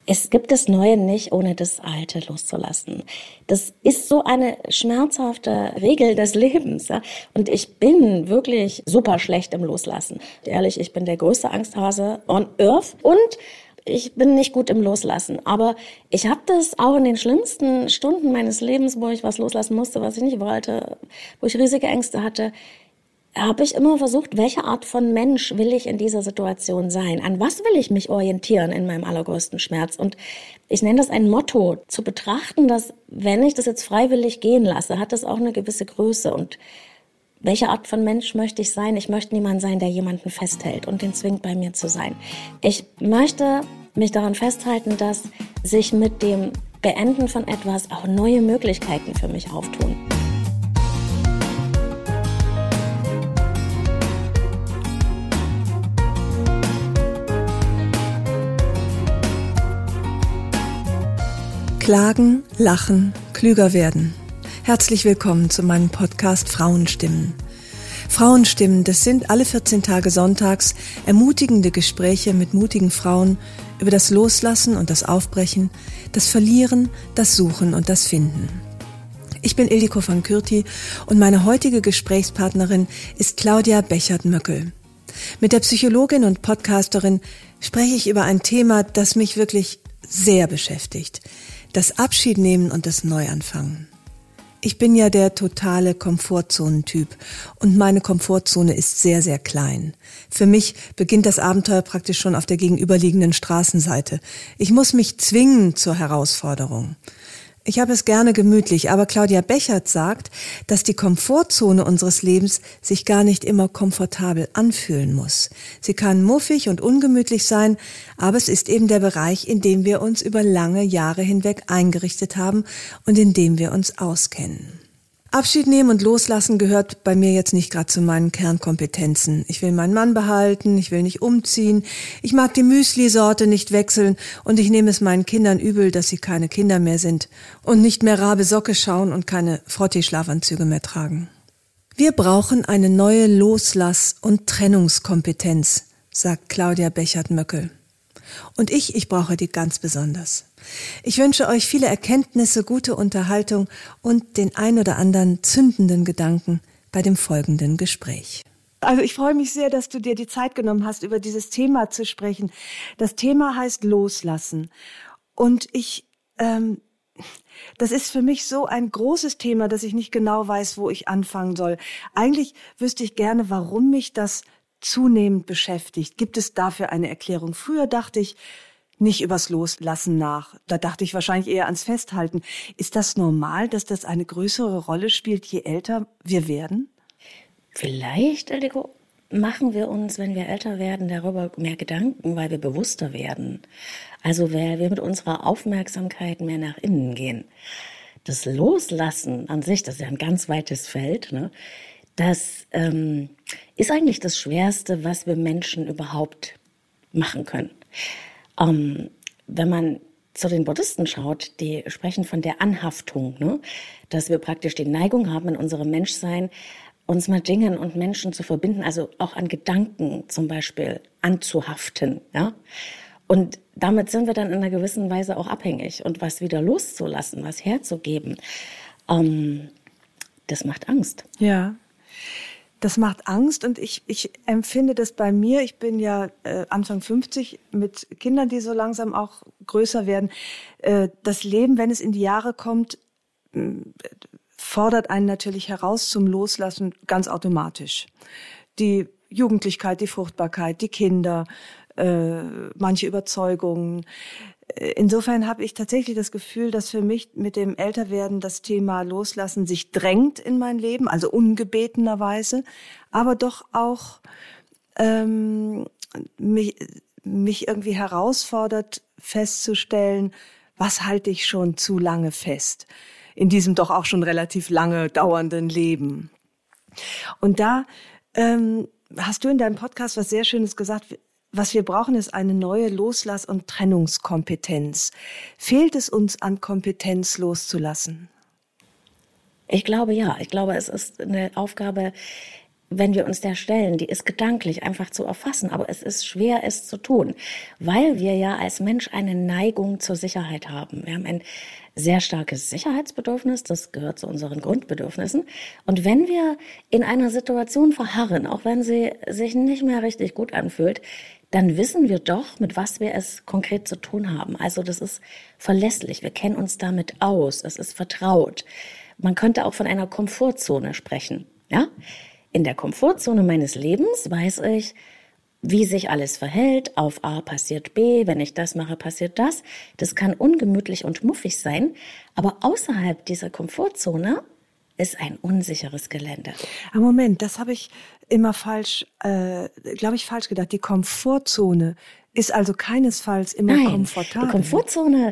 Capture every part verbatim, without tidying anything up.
Es gibt das Neue nicht, ohne das Alte loszulassen. Das ist so eine schmerzhafte Regel des Lebens. Ja? Und ich bin wirklich super schlecht im Loslassen. Ehrlich, ich bin der größte Angsthase on Earth und ich bin nicht gut im Loslassen. Aber ich habe das auch in den schlimmsten Stunden meines Lebens, wo ich was loslassen musste, was ich nicht wollte, wo ich riesige Ängste hatte, habe ich immer versucht, welche Art von Mensch will ich in dieser Situation sein? An was will ich mich orientieren in meinem allergrößten Schmerz? Und ich nenne das ein Motto, zu betrachten, dass wenn ich das jetzt freiwillig gehen lasse, hat das auch eine gewisse Größe. Und welche Art von Mensch möchte ich sein? Ich möchte niemand sein, der jemanden festhält und den zwingt, bei mir zu sein. Ich möchte mich daran festhalten, dass sich mit dem Beenden von etwas auch neue Möglichkeiten für mich auftun. Klagen, lachen, klüger werden. Herzlich willkommen zu meinem Podcast Frauenstimmen. Frauenstimmen, das sind alle vierzehn Tage sonntags ermutigende Gespräche mit mutigen Frauen über das Loslassen und das Aufbrechen, das Verlieren, das Suchen und das Finden. Ich bin Ildiko van Kürti und meine heutige Gesprächspartnerin ist Claudia Bechert-Möckel. Mit der Psychologin und Podcasterin spreche ich über ein Thema, das mich wirklich sehr beschäftigt. Das Abschiednehmen und das Neuanfangen. Ich bin ja der totale Komfortzonentyp und meine Komfortzone ist sehr, sehr klein. Für mich beginnt das Abenteuer praktisch schon auf der gegenüberliegenden Straßenseite. Ich muss mich zwingen zur Herausforderung. Ich habe es gerne gemütlich, aber Claudia Bechert sagt, dass die Komfortzone unseres Lebens sich gar nicht immer komfortabel anfühlen muss. Sie kann muffig und ungemütlich sein, aber es ist eben der Bereich, in dem wir uns über lange Jahre hinweg eingerichtet haben und in dem wir uns auskennen. Abschied nehmen und loslassen gehört bei mir jetzt nicht gerade zu meinen Kernkompetenzen. Ich will meinen Mann behalten, ich will nicht umziehen, ich mag die Müsli-Sorte nicht wechseln und ich nehme es meinen Kindern übel, dass sie keine Kinder mehr sind und nicht mehr Rabe Socke schauen und keine Frotti-Schlafanzüge mehr tragen. Wir brauchen eine neue Loslass- und Trennungskompetenz, sagt Claudia Bechert-Möckel. Und ich, ich brauche die ganz besonders. Ich wünsche euch viele Erkenntnisse, gute Unterhaltung und den ein oder anderen zündenden Gedanken bei dem folgenden Gespräch. Also ich freue mich sehr, dass du dir die Zeit genommen hast, über dieses Thema zu sprechen. Das Thema heißt Loslassen. Und ich, ähm, das ist für mich so ein großes Thema, dass ich nicht genau weiß, wo ich anfangen soll. Eigentlich wüsste ich gerne, warum mich das zunehmend beschäftigt. Gibt es dafür eine Erklärung? Früher dachte ich nicht übers Loslassen nach. Da dachte ich wahrscheinlich eher ans Festhalten. Ist das normal, dass das eine größere Rolle spielt, je älter wir werden? Vielleicht, Ildiko, machen wir uns, wenn wir älter werden, darüber mehr Gedanken, weil wir bewusster werden. Also weil wir mit unserer Aufmerksamkeit mehr nach innen gehen. Das Loslassen an sich, das ist ja ein ganz weites Feld, ne? Das ähm, ist eigentlich das Schwerste, was wir Menschen überhaupt machen können. Ähm, wenn man zu den Buddhisten schaut, die sprechen von der Anhaftung, ne? Dass wir praktisch die Neigung haben, in unserem Menschsein uns mit Dingen und Menschen zu verbinden, also auch an Gedanken zum Beispiel anzuhaften. Ja? Und damit sind wir dann in einer gewissen Weise auch abhängig. Und was wieder loszulassen, was herzugeben, ähm, das macht Angst. Ja. Das macht Angst und ich, ich empfinde das bei mir. Ich bin ja äh, Anfang fünfzig mit Kindern, die so langsam auch größer werden. Äh, das Leben, wenn es in die Jahre kommt, äh, fordert einen natürlich heraus zum Loslassen ganz automatisch. Die Jugendlichkeit, die Fruchtbarkeit, die Kinder, äh, manche Überzeugungen. Insofern habe ich tatsächlich das Gefühl, dass für mich mit dem Älterwerden das Thema Loslassen sich drängt in mein Leben, also ungebetenerweise, aber doch auch ähm, mich, mich irgendwie herausfordert, festzustellen, was halte ich schon zu lange fest in diesem doch auch schon relativ lange dauernden Leben. Und da ähm, hast du in deinem Podcast was sehr Schönes gesagt. Was wir brauchen, ist eine neue Loslass- und Trennungskompetenz. Fehlt es uns an Kompetenz loszulassen? Ich glaube ja. Ich glaube, es ist eine Aufgabe, wenn wir uns der stellen, die ist gedanklich einfach zu erfassen, aber es ist schwer, es zu tun, weil wir ja als Mensch eine Neigung zur Sicherheit haben. Wir haben ein sehr starkes Sicherheitsbedürfnis, das gehört zu unseren Grundbedürfnissen. Und wenn wir in einer Situation verharren, auch wenn sie sich nicht mehr richtig gut anfühlt, dann wissen wir doch, mit was wir es konkret zu tun haben. Also das ist verlässlich, wir kennen uns damit aus, es ist vertraut. Man könnte auch von einer Komfortzone sprechen, ja? In der Komfortzone meines Lebens weiß ich, wie sich alles verhält. Auf A passiert B, wenn ich das mache, passiert das. Das kann ungemütlich und muffig sein, aber außerhalb dieser Komfortzone ist ein unsicheres Gelände. Aber Moment, das habe ich immer falsch, äh, glaube ich, falsch gedacht. Die Komfortzone ist also keinesfalls immer Nein, komfortabel. Die Komfortzone,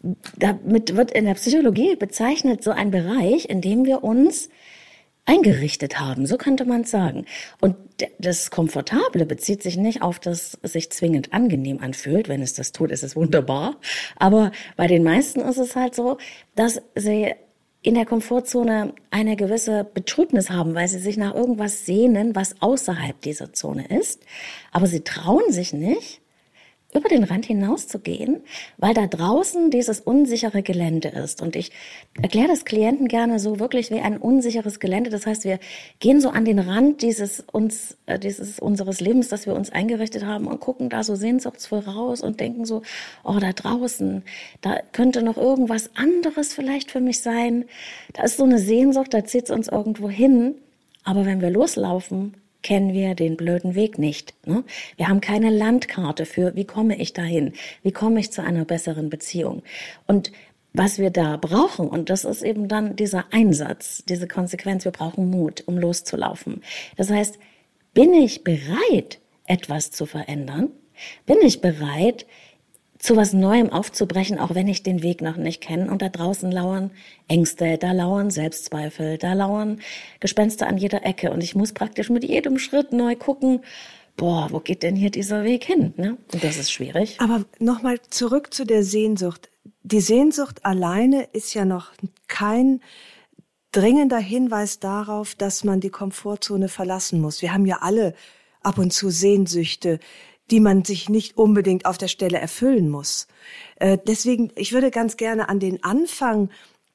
damit wird in der Psychologie bezeichnet so ein Bereich, in dem wir uns eingerichtet haben, so könnte man es sagen. Und das Komfortable bezieht sich nicht auf das sich zwingend angenehm anfühlt. Wenn es das tut, ist es wunderbar. Aber bei den meisten ist es halt so, dass sie in der Komfortzone eine gewisse Betrübnis haben, weil sie sich nach irgendwas sehnen, was außerhalb dieser Zone ist. Aber sie trauen sich nicht, über den Rand hinauszugehen, weil da draußen dieses unsichere Gelände ist. Und ich erkläre das Klienten gerne so wirklich wie ein unsicheres Gelände. Das heißt, wir gehen so an den Rand dieses uns, äh, dieses unseres Lebens, das wir uns eingerichtet haben, und gucken da so sehnsuchtsvoll raus und denken so, oh, da draußen, da könnte noch irgendwas anderes vielleicht für mich sein. Da ist so eine Sehnsucht, da zieht es uns irgendwo hin. Aber wenn wir loslaufen, kennen wir den blöden Weg nicht. Ne? Wir haben keine Landkarte für, wie komme ich dahin? Wie komme ich zu einer besseren Beziehung? Und was wir da brauchen, und das ist eben dann dieser Einsatz, diese Konsequenz, wir brauchen Mut, um loszulaufen. Das heißt, bin ich bereit, etwas zu verändern? Bin ich bereit, zu was Neuem aufzubrechen, auch wenn ich den Weg noch nicht kenne? Und da draußen lauern Ängste, da lauern Selbstzweifel, da lauern Gespenster an jeder Ecke. Und ich muss praktisch mit jedem Schritt neu gucken, boah, wo geht denn hier dieser Weg hin? Ne? Und das ist schwierig. Aber nochmal zurück zu der Sehnsucht. Die Sehnsucht alleine ist ja noch kein dringender Hinweis darauf, dass man die Komfortzone verlassen muss. Wir haben ja alle ab und zu Sehnsüchte, die man sich nicht unbedingt auf der Stelle erfüllen muss. Äh, deswegen, ich würde ganz gerne an den Anfang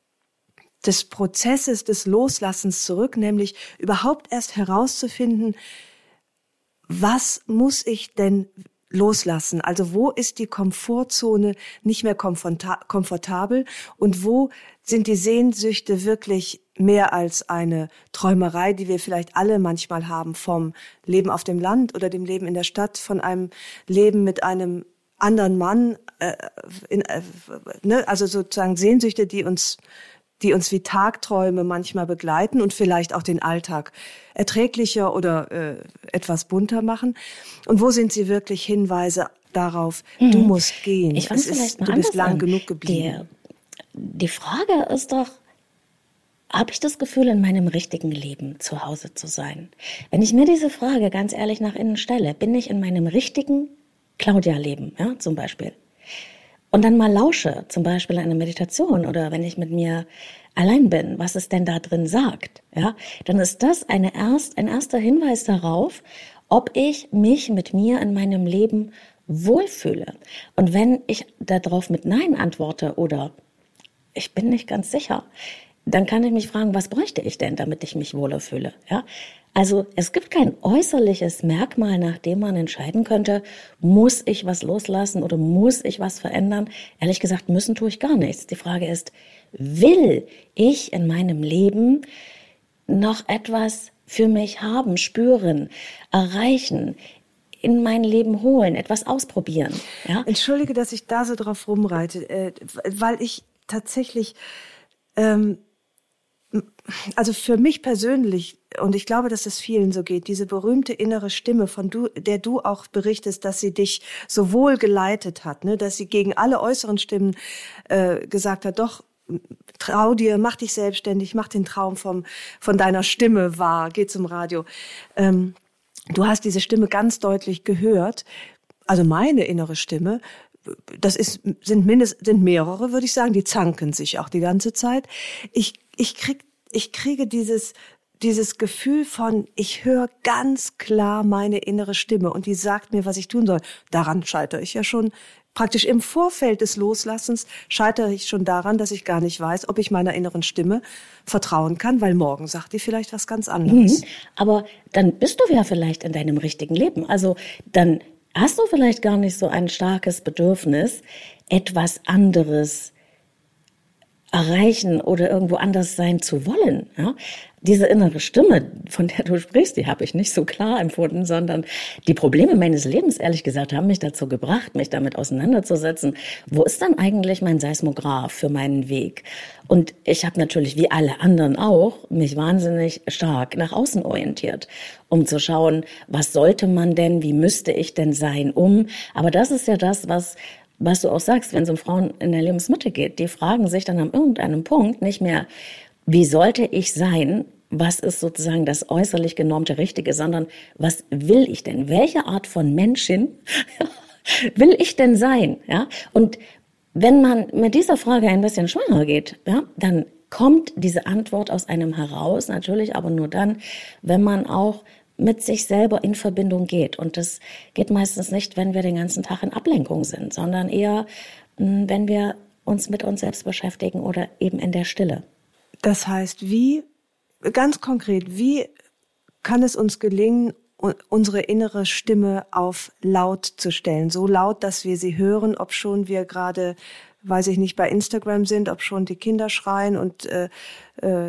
des Prozesses des Loslassens zurück, nämlich überhaupt erst herauszufinden, was muss ich denn loslassen? Also wo ist die Komfortzone nicht mehr komforta- komfortabel und wo sind die Sehnsüchte wirklich mehr als eine Träumerei, die wir vielleicht alle manchmal haben, vom Leben auf dem Land oder dem Leben in der Stadt, von einem Leben mit einem anderen Mann, äh, in, äh, ne? Also sozusagen Sehnsüchte, die uns die uns wie Tagträume manchmal begleiten und vielleicht auch den Alltag erträglicher oder äh, etwas bunter machen. Und wo sind sie wirklich Hinweise darauf, hm. du musst gehen, ich es ist, du bist lang an. genug geblieben? Die, die Frage ist doch, habe ich das Gefühl, in meinem richtigen Leben zu Hause zu sein? Wenn ich mir diese Frage ganz ehrlich nach innen stelle, bin ich in meinem richtigen Claudia-Leben, ja, zum Beispiel? Und dann mal lausche, zum Beispiel eine Meditation oder wenn ich mit mir allein bin, was es denn da drin sagt, ja, dann ist das eine erst, ein erster Hinweis darauf, ob ich mich mit mir in meinem Leben wohlfühle. Und wenn ich darauf mit Nein antworte oder ich bin nicht ganz sicher, dann kann ich mich fragen, was bräuchte ich denn, damit ich mich wohler fühle, ja? Also es gibt kein äußerliches Merkmal, nach dem man entscheiden könnte, muss ich was loslassen oder muss ich was verändern? Ehrlich gesagt, müssen tue ich gar nichts. Die Frage ist, will ich in meinem Leben noch etwas für mich haben, spüren, erreichen, in mein Leben holen, etwas ausprobieren? Ja? Entschuldige, dass ich da so drauf rumreite, äh, weil ich tatsächlich... Ähm Also für mich persönlich, und ich glaube, dass es vielen so geht, diese berühmte innere Stimme, von du, der du auch berichtest, dass sie dich so wohl geleitet hat, ne, dass sie gegen alle äußeren Stimmen äh, gesagt hat, doch, trau dir, mach dich selbstständig, mach den Traum vom, von deiner Stimme wahr, geh zum Radio. Ähm, du hast diese Stimme ganz deutlich gehört, also meine innere Stimme, das ist, sind mindestens, sind mehrere, würde ich sagen, die zanken sich auch die ganze Zeit. Ich, ich krieg, ich kriege dieses dieses Gefühl von, ich höre ganz klar meine innere Stimme und die sagt mir, was ich tun soll. Daran scheitere ich ja schon. Praktisch im Vorfeld des Loslassens scheitere ich schon daran, dass ich gar nicht weiß, ob ich meiner inneren Stimme vertrauen kann, weil morgen sagt die vielleicht was ganz anderes. Mhm. Aber dann bist du ja vielleicht in deinem richtigen Leben. Also dann hast du vielleicht gar nicht so ein starkes Bedürfnis, etwas anderes erreichen oder irgendwo anders sein zu wollen. Ja? Diese innere Stimme, von der du sprichst, die habe ich nicht so klar empfunden, sondern die Probleme meines Lebens, ehrlich gesagt, haben mich dazu gebracht, mich damit auseinanderzusetzen. Wo ist dann eigentlich mein Seismograph für meinen Weg? Und ich habe natürlich, wie alle anderen auch, mich wahnsinnig stark nach außen orientiert, um zu schauen, was sollte man denn, wie müsste ich denn sein, um. Aber das ist ja das, was was du auch sagst, wenn es um Frauen in der Lebensmitte geht, die fragen sich dann an irgendeinem Punkt nicht mehr, wie sollte ich sein, was ist sozusagen das äußerlich genormte Richtige, sondern was will ich denn? Welche Art von Menschin will ich denn sein? Ja? Und wenn man mit dieser Frage ein bisschen schwanger geht, ja, dann kommt diese Antwort aus einem heraus, natürlich aber nur dann, wenn man auch mit sich selber in Verbindung geht. Und das geht meistens nicht, wenn wir den ganzen Tag in Ablenkung sind, sondern eher, wenn wir uns mit uns selbst beschäftigen oder eben in der Stille. Das heißt, wie, ganz konkret, wie kann es uns gelingen, unsere innere Stimme auf laut zu stellen? So laut, dass wir sie hören, ob schon wir gerade, weiß ich nicht, bei Instagram sind, ob schon die Kinder schreien und äh, äh,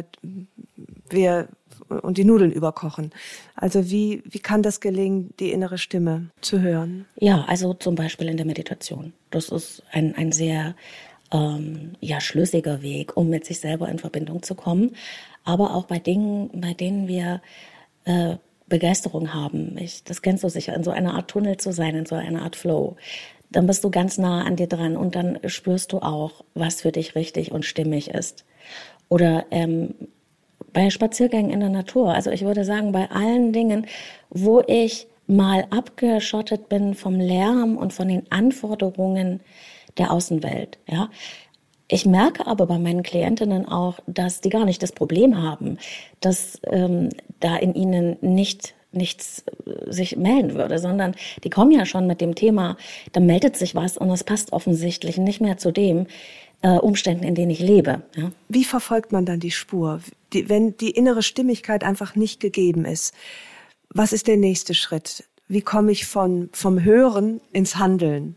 wir und die Nudeln überkochen. Also wie, wie kann das gelingen, die innere Stimme zu hören? Ja, also zum Beispiel in der Meditation. Das ist ein, ein sehr ähm, ja, schlüssiger Weg, um mit sich selber in Verbindung zu kommen. Aber auch bei Dingen, bei denen wir äh, Begeisterung haben. Ich, das kennst du sicher, in so einer Art Tunnel zu sein, in so einer Art Flow. Dann bist du ganz nah an dir dran und dann spürst du auch, was für dich richtig und stimmig ist. Oder ähm, bei Spaziergängen in der Natur. Also ich würde sagen, bei allen Dingen, wo ich mal abgeschottet bin vom Lärm und von den Anforderungen der Außenwelt. Ja, ich merke aber bei meinen Klientinnen auch, dass die gar nicht das Problem haben, dass ähm, da in ihnen nicht nichts sich melden würde, sondern die kommen ja schon mit dem Thema, da meldet sich was und es passt offensichtlich nicht mehr zu dem äh, Umständen, in denen ich lebe. Ja. Wie verfolgt man dann die Spur, die, wenn die innere Stimmigkeit einfach nicht gegeben ist? Was ist der nächste Schritt? Wie komme ich von, vom Hören ins Handeln?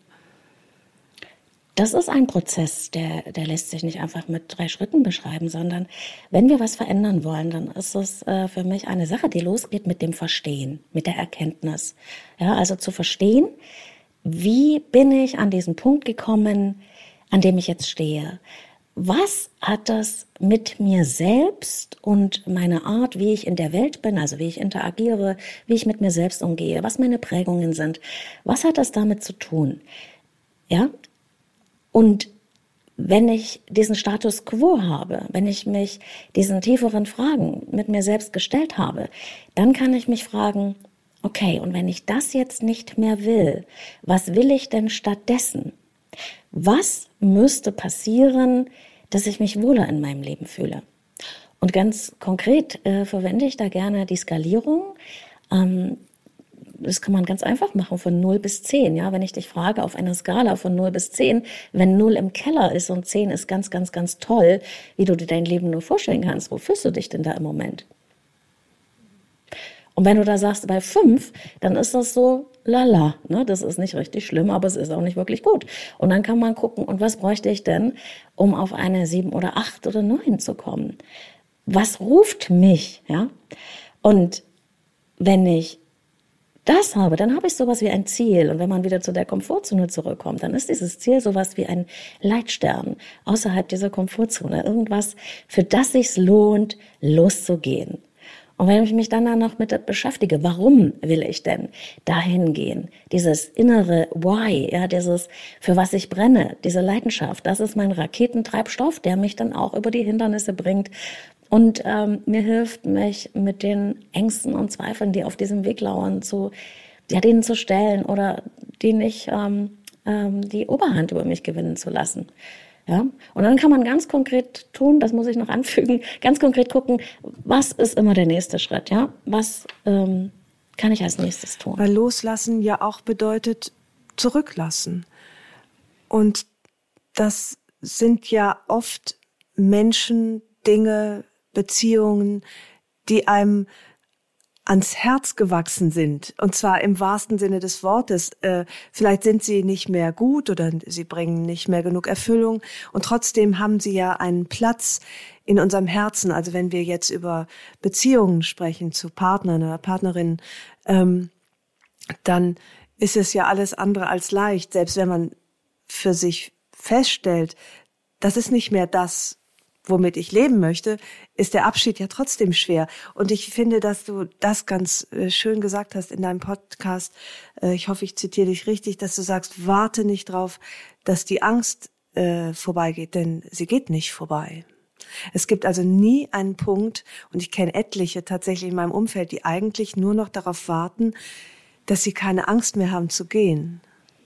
Das ist ein Prozess, der, der lässt sich nicht einfach mit drei Schritten beschreiben, sondern wenn wir was verändern wollen, dann ist es äh, für mich eine Sache, die losgeht mit dem Verstehen, mit der Erkenntnis. Ja, also zu verstehen, wie bin ich an diesen Punkt gekommen, an dem ich jetzt stehe? Was hat das mit mir selbst und meiner Art, wie ich in der Welt bin, also wie ich interagiere, wie ich mit mir selbst umgehe, was meine Prägungen sind, was hat das damit zu tun? Ja, und wenn ich diesen Status quo habe, wenn ich mich diesen tieferen Fragen mit mir selbst gestellt habe, dann kann ich mich fragen, okay, und wenn ich das jetzt nicht mehr will, was will ich denn stattdessen? Was müsste passieren, dass ich mich wohler in meinem Leben fühle? Und ganz konkret äh, verwende ich da gerne die Skalierung. Ähm, Das kann man ganz einfach machen, von null bis zehn. Ja, wenn ich dich frage, auf einer Skala von null bis zehn, wenn null im Keller ist und zehn ist ganz, ganz, ganz toll, wie du dir dein Leben nur vorstellen kannst, wo fühlst du dich denn da im Moment? Und wenn du da sagst, bei fünf, dann ist das so, lala, ne? Das ist nicht richtig schlimm, aber es ist auch nicht wirklich gut. Und dann kann man gucken, und was bräuchte ich denn, um auf eine sieben oder acht oder neun zu kommen? Was ruft mich? Ja? Und wenn ich das habe, dann habe ich sowas wie ein Ziel. Und wenn man wieder zu der Komfortzone zurückkommt, dann ist dieses Ziel sowas wie ein Leitstern außerhalb dieser Komfortzone. Irgendwas, für das sich's lohnt, loszugehen. Und wenn ich mich dann noch mit beschäftige, warum will ich denn dahin gehen? Dieses innere Why, ja, dieses, für was ich brenne, diese Leidenschaft, das ist mein Raketentreibstoff, der mich dann auch über die Hindernisse bringt und ähm, mir hilft, mich mit den Ängsten und Zweifeln, die auf diesem Weg lauern, zu, ja, denen zu stellen oder die nicht ähm, ähm, die Oberhand über mich gewinnen zu lassen. Ja? Und dann kann man ganz konkret tun, das muss ich noch anfügen, ganz konkret gucken, was ist immer der nächste Schritt? Ja? Was ähm, kann ich als nächstes tun? Weil Loslassen ja auch bedeutet zurücklassen. Und das sind ja oft Menschen, Dinge, Beziehungen, die einem ans Herz gewachsen sind. Und zwar im wahrsten Sinne des Wortes. Äh, vielleicht sind sie nicht mehr gut oder sie bringen nicht mehr genug Erfüllung. Und trotzdem haben sie ja einen Platz in unserem Herzen. Also wenn wir jetzt über Beziehungen sprechen zu Partnern oder Partnerinnen, ähm, dann ist es ja alles andere als leicht. Selbst wenn man für sich feststellt, das ist nicht mehr das, womit ich leben möchte, ist der Abschied ja trotzdem schwer. Und ich finde, dass du das ganz äh, schön gesagt hast in deinem Podcast. Äh, ich hoffe, ich zitiere dich richtig, dass du sagst, warte nicht drauf, dass die Angst äh, vorbeigeht, denn sie geht nicht vorbei. Es gibt also nie einen Punkt, und ich kenne etliche tatsächlich in meinem Umfeld, die eigentlich nur noch darauf warten, dass sie keine Angst mehr haben zu gehen.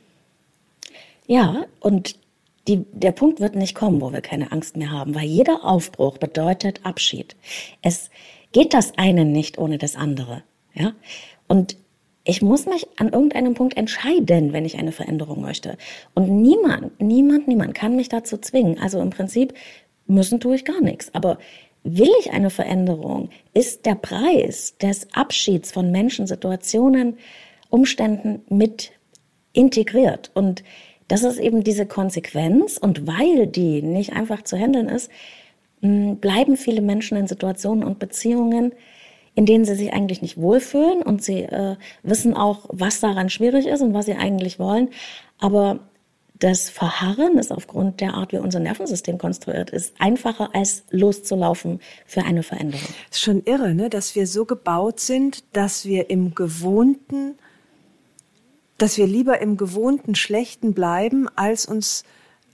Ja, und Die, der Punkt wird nicht kommen, wo wir keine Angst mehr haben, weil jeder Aufbruch bedeutet Abschied. Es geht das eine nicht ohne das andere, ja. Und ich muss mich an irgendeinem Punkt entscheiden, wenn ich eine Veränderung möchte. Und niemand, niemand, niemand kann mich dazu zwingen. Also im Prinzip müssen tue ich gar nichts. Aber will ich eine Veränderung, ist der Preis des Abschieds von Menschen, Situationen, Umständen mit integriert. Und das ist eben diese Konsequenz, und weil die nicht einfach zu handeln ist, bleiben viele Menschen in Situationen und Beziehungen, in denen sie sich eigentlich nicht wohlfühlen, und sie äh, wissen auch, was daran schwierig ist und was sie eigentlich wollen. Aber das Verharren ist aufgrund der Art, wie unser Nervensystem konstruiert ist, einfacher als loszulaufen für eine Veränderung. Es ist schon irre, ne? Dass wir so gebaut sind, dass wir im Gewohnten dass wir lieber im gewohnten Schlechten bleiben, als uns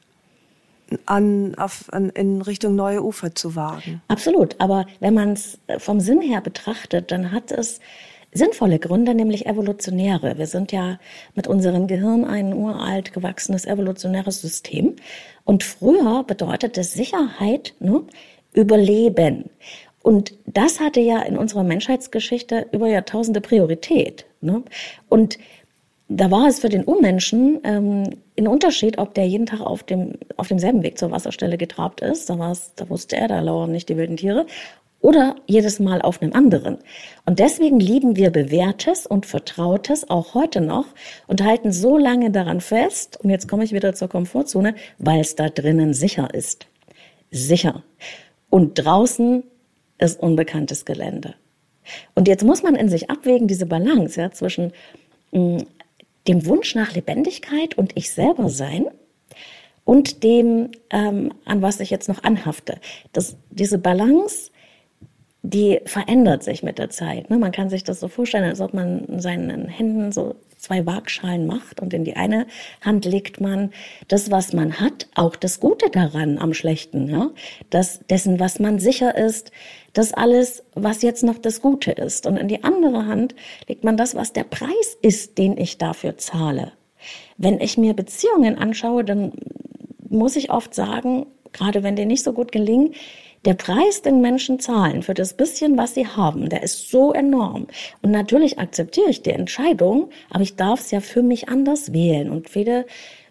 an, auf, an, in Richtung neue Ufer zu wagen. Absolut, aber wenn man es vom Sinn her betrachtet, dann hat es sinnvolle Gründe, nämlich evolutionäre. Wir sind ja mit unserem Gehirn ein uralt gewachsenes evolutionäres System. Und früher bedeutete Sicherheit, ne, Überleben. Und das hatte ja in unserer Menschheitsgeschichte über Jahrtausende Priorität. Ne? Und da war es für den Urmenschen ähm, ein Unterschied, ob der jeden Tag auf dem auf demselben Weg zur Wasserstelle getrabt ist. Da, war's, da wusste er, da lauern nicht die wilden Tiere. Oder jedes Mal auf einem anderen. Und deswegen lieben wir Bewährtes und Vertrautes auch heute noch und halten so lange daran fest, und jetzt komme ich wieder zur Komfortzone, weil es da drinnen sicher ist. Sicher. Und draußen ist unbekanntes Gelände. Und jetzt muss man in sich abwägen, diese Balance, ja, zwischen mh, dem Wunsch nach Lebendigkeit und ich selber sein und dem, ähm, an was ich jetzt noch anhafte. Das, diese Balance, die verändert sich mit der Zeit. Ne? Man kann sich das so vorstellen, als ob man in seinen Händen so zwei Waagschalen macht und in die eine Hand legt man das, was man hat, auch das Gute daran am Schlechten, ja? Das, dessen, was man sicher ist, das alles, was jetzt noch das Gute ist. Und in die andere Hand legt man das, was der Preis ist, den ich dafür zahle. Wenn ich mir Beziehungen anschaue, dann muss ich oft sagen, gerade wenn die nicht so gut gelingen, der Preis, den Menschen zahlen für das bisschen, was sie haben, der ist so enorm. Und natürlich akzeptiere ich die Entscheidung, aber ich darf es ja für mich anders wählen. Und viele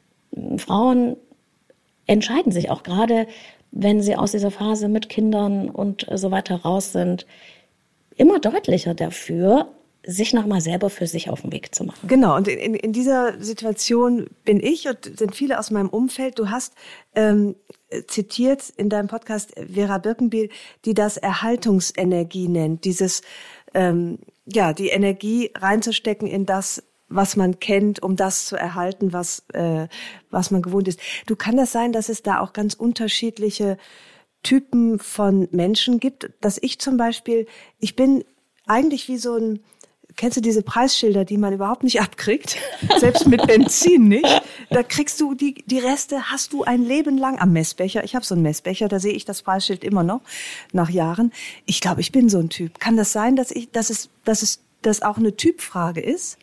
Frauen entscheiden sich auch gerade, wenn sie aus dieser Phase mit Kindern und so weiter raus sind, immer deutlicher dafür, sich nochmal selber für sich auf den Weg zu machen. Genau, und in, in dieser Situation bin ich und sind viele aus meinem Umfeld. Du hast ähm, zitiert in deinem Podcast Vera Birkenbiel, die das Erhaltungsenergie nennt, dieses, ähm, ja, die Energie reinzustecken in das, was man kennt, um das zu erhalten, was, äh, was man gewohnt ist. Du, kann das sein, dass es da auch ganz unterschiedliche Typen von Menschen gibt? Dass ich zum Beispiel, ich bin eigentlich wie so ein, kennst du diese Preisschilder, die man überhaupt nicht abkriegt? Selbst mit Benzin nicht. Da kriegst du die, die Reste, hast du ein Leben lang am Messbecher. Ich habe so einen Messbecher, da sehe ich das Preisschild immer noch nach Jahren. Ich glaube, ich bin so ein Typ. Kann das sein, dass ich, dass es, dass es, das auch eine Typfrage ist?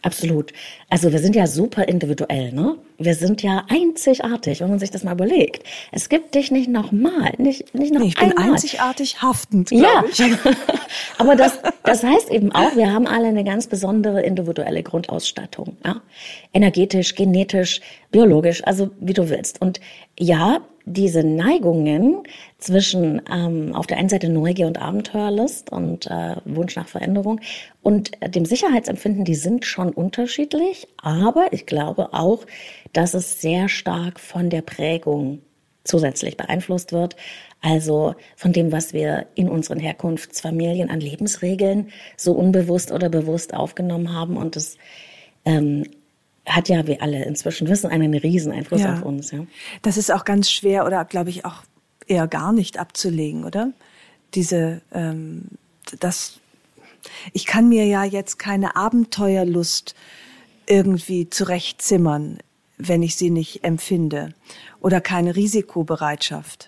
Absolut. Also wir sind ja super individuell, ne? Wir sind ja einzigartig, wenn man sich das mal überlegt. Es gibt dich nicht nochmal, nicht, nicht noch nee, ich einmal. bin einzigartig haftend, glaube ja. ich. Aber das, das heißt eben auch, wir haben alle eine ganz besondere individuelle Grundausstattung. Ja? Energetisch, genetisch, biologisch, also wie du willst. Und ja, diese Neigungen zwischen ähm, auf der einen Seite Neugier und Abenteuerlust und äh, Wunsch nach Veränderung und äh, dem Sicherheitsempfinden, die sind schon unterschiedlich, aber ich glaube auch, dass es sehr stark von der Prägung zusätzlich beeinflusst wird, also von dem, was wir in unseren Herkunftsfamilien an Lebensregeln so unbewusst oder bewusst aufgenommen haben, und das ähm, hat ja, wie alle inzwischen wissen, einen riesen Einfluss ja. auf uns. Ja. Das ist auch ganz schwer oder, glaube ich, auch eher gar nicht abzulegen, oder? Diese, ähm, das, ich kann mir ja jetzt keine Abenteuerlust irgendwie zurechtzimmern, wenn ich sie nicht empfinde, oder keine Risikobereitschaft.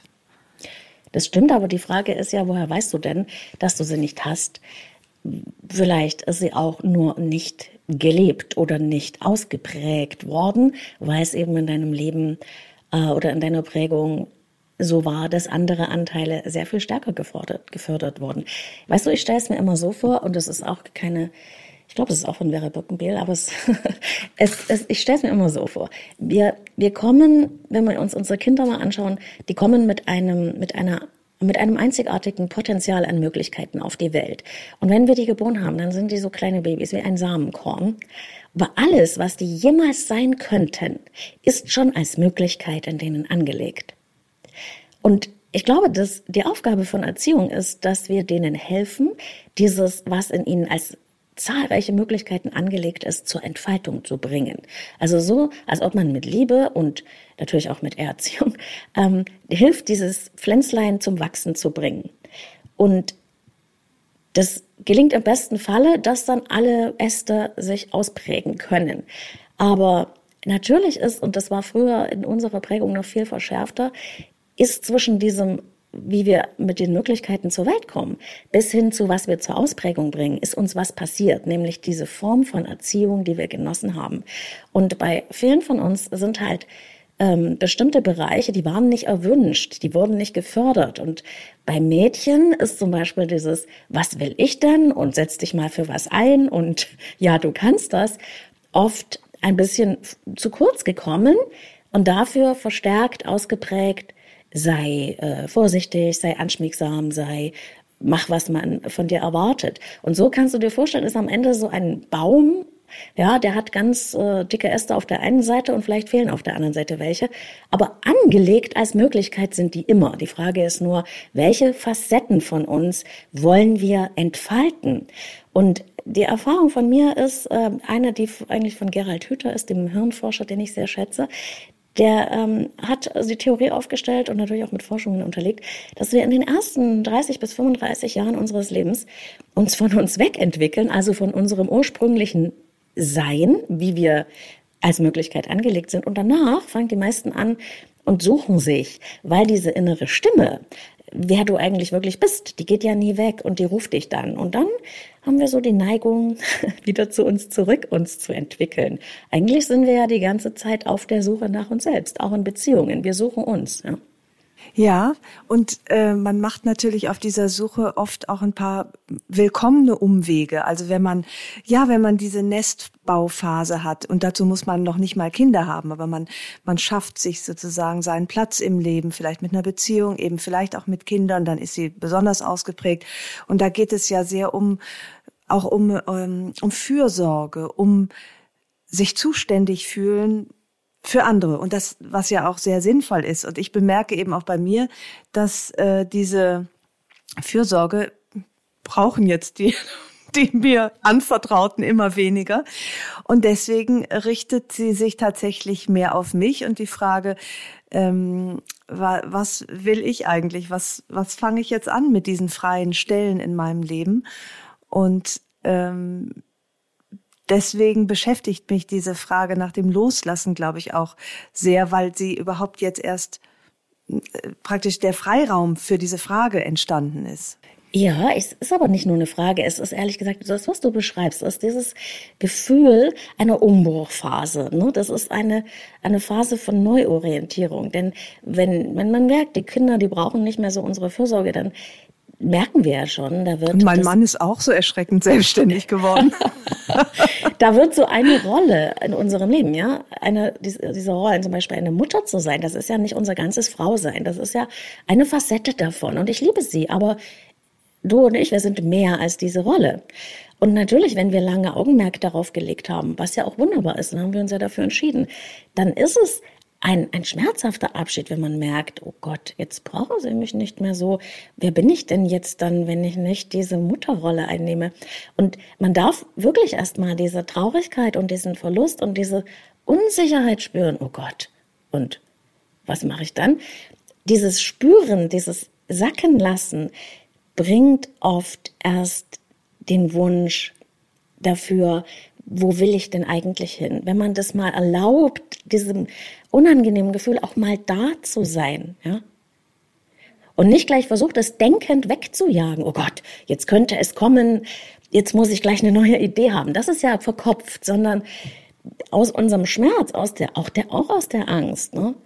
Das stimmt, aber die Frage ist ja, woher weißt du denn, dass du sie nicht hast? Vielleicht ist sie auch nur nicht gelebt oder nicht ausgeprägt worden, weil es eben in deinem Leben äh, oder in deiner Prägung so war, dass andere Anteile sehr viel stärker gefordert, gefördert wurden. Weißt du, ich stelle es mir immer so vor, und das ist auch keine, ich glaube, das ist auch von Vera Birkenbiel, aber es, es, es, ich stelle es mir immer so vor. Wir, wir kommen, wenn wir uns unsere Kinder mal anschauen, die kommen mit einem, mit einer mit einem einzigartigen Potenzial an Möglichkeiten auf die Welt. Und wenn wir die geboren haben, dann sind die so kleine Babys wie ein Samenkorn. Aber alles, was die jemals sein könnten, ist schon als Möglichkeit in denen angelegt. Und ich glaube, dass die Aufgabe von Erziehung ist, dass wir denen helfen, dieses, was in ihnen als zahlreiche Möglichkeiten angelegt ist, zur Entfaltung zu bringen. Also so, als ob man mit Liebe und natürlich auch mit Erziehung ähm, hilft, dieses Pflänzlein zum Wachsen zu bringen. Und das gelingt im besten Falle, dass dann alle Äste sich ausprägen können. Aber natürlich ist, und das war früher in unserer Prägung noch viel verschärfter, ist zwischen diesem, wie wir mit den Möglichkeiten zur Welt kommen, bis hin zu, was wir zur Ausprägung bringen, ist uns was passiert, nämlich diese Form von Erziehung, die wir genossen haben. Und bei vielen von uns sind halt ähm, bestimmte Bereiche, die waren nicht erwünscht, die wurden nicht gefördert. Und bei Mädchen ist zum Beispiel dieses, was will ich denn? Und setz dich mal für was ein und ja, du kannst das, oft ein bisschen zu kurz gekommen und dafür verstärkt ausgeprägt, sei äh, vorsichtig, sei anschmiegsam, sei, mach, was man von dir erwartet. Und so kannst du dir vorstellen, ist am Ende so ein Baum, ja, der hat ganz äh, dicke Äste auf der einen Seite und vielleicht fehlen auf der anderen Seite welche. Aber angelegt als Möglichkeit sind die immer. Die Frage ist nur, welche Facetten von uns wollen wir entfalten? Und die Erfahrung von mir ist äh, eine, die eigentlich von Gerald Hüther ist, dem Hirnforscher, den ich sehr schätze. Der ähm, hat also die Theorie aufgestellt und natürlich auch mit Forschungen unterlegt, dass wir in den ersten dreißig bis fünfunddreißig Jahren unseres Lebens uns von uns wegentwickeln, also von unserem ursprünglichen Sein, wie wir als Möglichkeit angelegt sind. Und danach fangen die meisten an und suchen sich, weil diese innere Stimme, wer du eigentlich wirklich bist, die geht ja nie weg und die ruft dich dann. Und dann haben wir so die Neigung, wieder zu uns zurück, uns zu entwickeln. Eigentlich sind wir ja die ganze Zeit auf der Suche nach uns selbst, auch in Beziehungen. Wir suchen uns. Ja, ja und äh, man macht natürlich auf dieser Suche oft auch ein paar willkommene Umwege. Also wenn man, ja, wenn man diese Nestbauphase hat, und dazu muss man noch nicht mal Kinder haben, aber man, man schafft sich sozusagen seinen Platz im Leben, vielleicht mit einer Beziehung, eben vielleicht auch mit Kindern, dann ist sie besonders ausgeprägt. Und da geht es ja sehr um, auch um, um, um Fürsorge, um sich zuständig fühlen für andere. Und das, was ja auch sehr sinnvoll ist. Und ich bemerke eben auch bei mir, dass äh, diese Fürsorge brauchen jetzt die, die mir Anvertrauten immer weniger. Und deswegen richtet sie sich tatsächlich mehr auf mich. Und die Frage, ähm, was will ich eigentlich? Was, was fange ich jetzt an mit diesen freien Stellen in meinem Leben? Und ähm, deswegen beschäftigt mich diese Frage nach dem Loslassen, glaube ich, auch sehr, weil sie überhaupt jetzt erst äh, praktisch der Freiraum für diese Frage entstanden ist. Ja, es ist aber nicht nur eine Frage. Es ist ehrlich gesagt, das, was du beschreibst, ist dieses Gefühl einer Umbruchphase. Ne? Das ist eine, eine Phase von Neuorientierung. Denn wenn, wenn man merkt, die Kinder, die brauchen nicht mehr so unsere Fürsorge, dann merken wir ja schon, da wird... Und mein das, Mann ist auch so erschreckend selbstständig geworden. Da wird so eine Rolle in unserem Leben, ja, eine diese, diese Rollen, zum Beispiel eine Mutter zu sein, das ist ja nicht unser ganzes Frausein, das ist ja eine Facette davon und ich liebe sie, aber du und ich, wir sind mehr als diese Rolle. Und natürlich, wenn wir lange Augenmerk darauf gelegt haben, was ja auch wunderbar ist, dann haben wir uns ja dafür entschieden, dann ist es Ein, ein schmerzhafter Abschied, wenn man merkt, oh Gott, jetzt brauchen sie mich nicht mehr so. Wer bin ich denn jetzt dann, wenn ich nicht diese Mutterrolle einnehme? Und man darf wirklich erstmal diese Traurigkeit und diesen Verlust und diese Unsicherheit spüren. Oh Gott, und was mache ich dann? Dieses Spüren, dieses Sackenlassen bringt oft erst den Wunsch dafür, wo will ich denn eigentlich hin? Wenn man das mal erlaubt, diesem unangenehmen Gefühl auch mal da zu sein, ja? Und nicht gleich versucht, das denkend wegzujagen. Oh Gott, jetzt könnte es kommen, jetzt muss ich gleich eine neue Idee haben. Das ist ja verkopft, sondern aus unserem Schmerz, aus der, auch, der, auch aus der Angst, ne,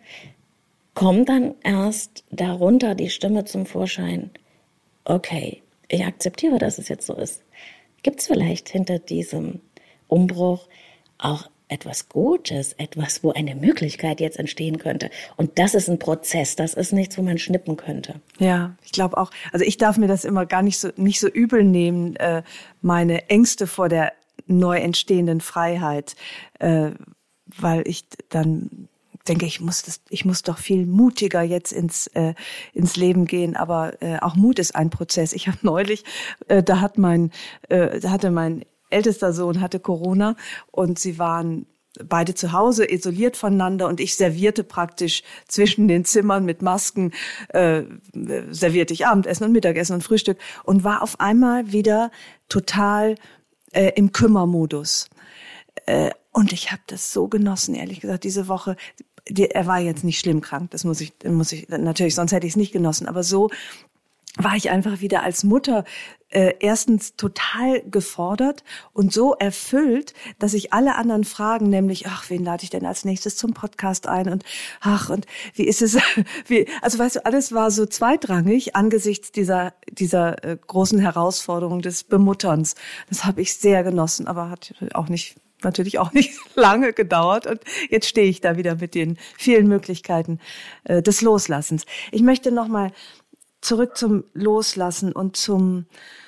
kommt dann erst darunter die Stimme zum Vorschein. Okay, ich akzeptiere, dass es jetzt so ist. Gibt es vielleicht hinter diesem Umbruch auch etwas Gutes, etwas, wo eine Möglichkeit jetzt entstehen könnte. Und das ist ein Prozess, das ist nichts, wo man schnippen könnte. Ja, ich glaube auch, also ich darf mir das immer gar nicht so nicht so übel nehmen, äh, meine Ängste vor der neu entstehenden Freiheit, äh, weil ich dann denke, ich muss das, ich muss doch viel mutiger jetzt ins äh, ins Leben gehen. Aber äh, auch Mut ist ein Prozess. Ich habe neulich, äh, da hat mein, äh, da hatte mein ältester Sohn hatte Corona und sie waren beide zu Hause, isoliert voneinander und ich servierte praktisch zwischen den Zimmern mit Masken, äh, servierte ich Abendessen und Mittagessen und Frühstück und war auf einmal wieder total äh, im Kümmermodus. Äh, und ich habe das so genossen, ehrlich gesagt, diese Woche. Die, er war jetzt nicht schlimm krank, das muss ich, muss ich natürlich, sonst hätte ich es nicht genossen, aber so war ich einfach wieder als Mutter äh, erstens total gefordert und so erfüllt, dass ich alle anderen Fragen, nämlich, ach, wen lade ich denn als nächstes zum Podcast ein und ach, und wie ist es, wie, also weißt du, alles war so zweitrangig angesichts dieser dieser äh, großen Herausforderung des Bemutterns. Das habe ich sehr genossen, aber hat auch nicht natürlich auch nicht lange gedauert und jetzt stehe ich da wieder mit den vielen Möglichkeiten äh, des Loslassens. Ich möchte noch mal zurück zum Loslassen und zum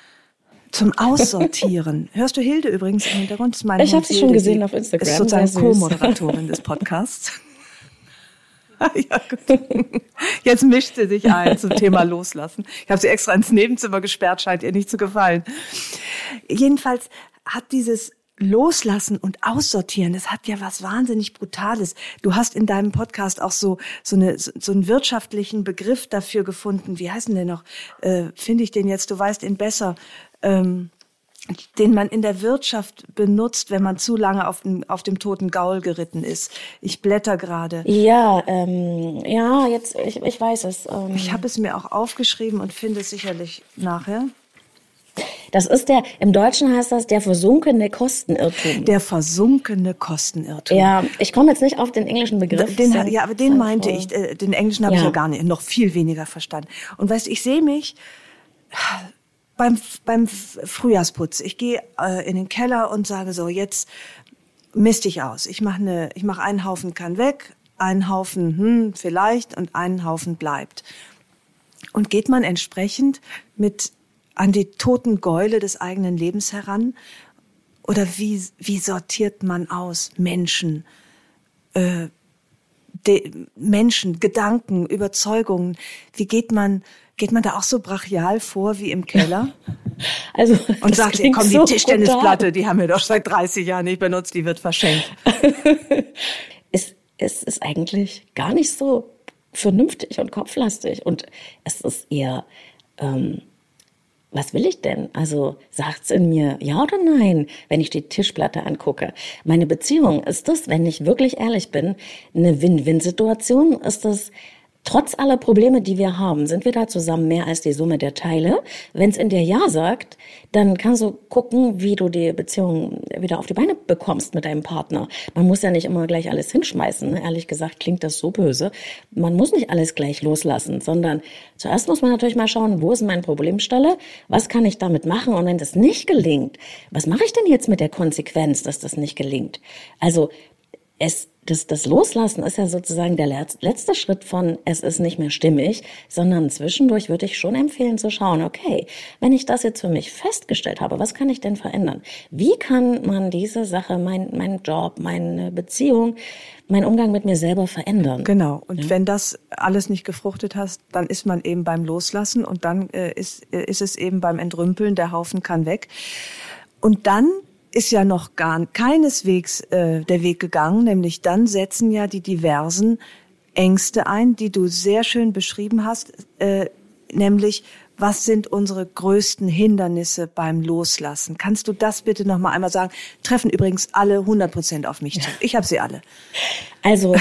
zum Aussortieren. Hörst du Hilde übrigens im Hintergrund? Das ist meine ich habe sie schon gesehen auf Instagram. Ist sozusagen Co-Moderatorin des Podcasts. Ja, gut. Jetzt mischt sie sich ein zum Thema Loslassen. Ich habe sie extra ins Nebenzimmer gesperrt, scheint ihr nicht zu gefallen. Jedenfalls hat dieses Loslassen und Aussortieren, das hat ja was wahnsinnig Brutales. Du hast in deinem Podcast auch so so eine so einen wirtschaftlichen Begriff dafür gefunden. Wie heißt denn der noch? Äh, finde ich den jetzt? Du weißt ihn besser. Ähm, den man in der Wirtschaft benutzt, wenn man zu lange auf dem auf dem toten Gaul geritten ist. Ich blätter gerade. Ja, ähm, ja, jetzt ich ich weiß es. Ähm. Ich habe es mir auch aufgeschrieben und finde es sicherlich nachher. Das ist der, im Deutschen heißt das der versunkene Kostenirrtum. Der versunkene Kostenirrtum. Ja, ich komme jetzt nicht auf den englischen Begriff. Den, ja, aber den meinte voll. ich, äh, den englischen habe ja. ich ja gar nicht, noch viel weniger verstanden. Und weißt du, ich sehe mich beim, beim Frühjahrsputz. Ich gehe äh, in den Keller und sage so, jetzt misst ich aus. Ich mache eine, ich mache einen Haufen kann weg, einen Haufen hm, vielleicht und einen Haufen bleibt. Und geht man entsprechend mit an die toten Gäule des eigenen Lebens heran? Oder wie, wie sortiert man aus Menschen, äh, de, Menschen, Gedanken, Überzeugungen? Wie geht man, geht man da auch so brachial vor wie im Keller? Also, und sagt, ja, komm, die so Tischtennisplatte, brutal. Die haben wir doch seit dreißig Jahren nicht benutzt, die wird verschenkt. es, es ist eigentlich gar nicht so vernünftig und kopflastig. Und es ist eher, ähm, was will ich denn? Also sagt's in mir ja oder nein, wenn ich die Tischplatte angucke. Meine Beziehung, ist das, wenn ich wirklich ehrlich bin, eine Win-Win-Situation? Ist das Trotz aller Probleme, die wir haben, sind wir da zusammen mehr als die Summe der Teile. Wenn es in dir Ja sagt, dann kannst du gucken, wie du die Beziehung wieder auf die Beine bekommst mit deinem Partner. Man muss ja nicht immer gleich alles hinschmeißen. Ehrlich gesagt klingt das so böse. Man muss nicht alles gleich loslassen, sondern zuerst muss man natürlich mal schauen, wo ist meine Problemstelle? Was kann ich damit machen? Und wenn das nicht gelingt, was mache ich denn jetzt mit der Konsequenz, dass das nicht gelingt? Also es Das, das Loslassen ist ja sozusagen der letzte Schritt von, es ist nicht mehr stimmig, sondern zwischendurch würde ich schon empfehlen zu schauen, okay, wenn ich das jetzt für mich festgestellt habe, was kann ich denn verändern? Wie kann man diese Sache, mein, mein Job, meine Beziehung, mein Umgang mit mir selber verändern? Genau. Und ja? wenn das alles nicht gefruchtet hat, dann ist man eben beim Loslassen und dann äh, ist, äh, ist es eben beim Entrümpeln, der Haufen kann weg. Und dann ist ja noch gar keineswegs äh, der Weg gegangen, nämlich dann setzen ja die diversen Ängste ein, die du sehr schön beschrieben hast, äh, nämlich was sind unsere größten Hindernisse beim Loslassen? Kannst du das bitte noch mal einmal sagen? Treffen übrigens alle hundert Prozent auf mich zu. Ich habe sie alle. Also,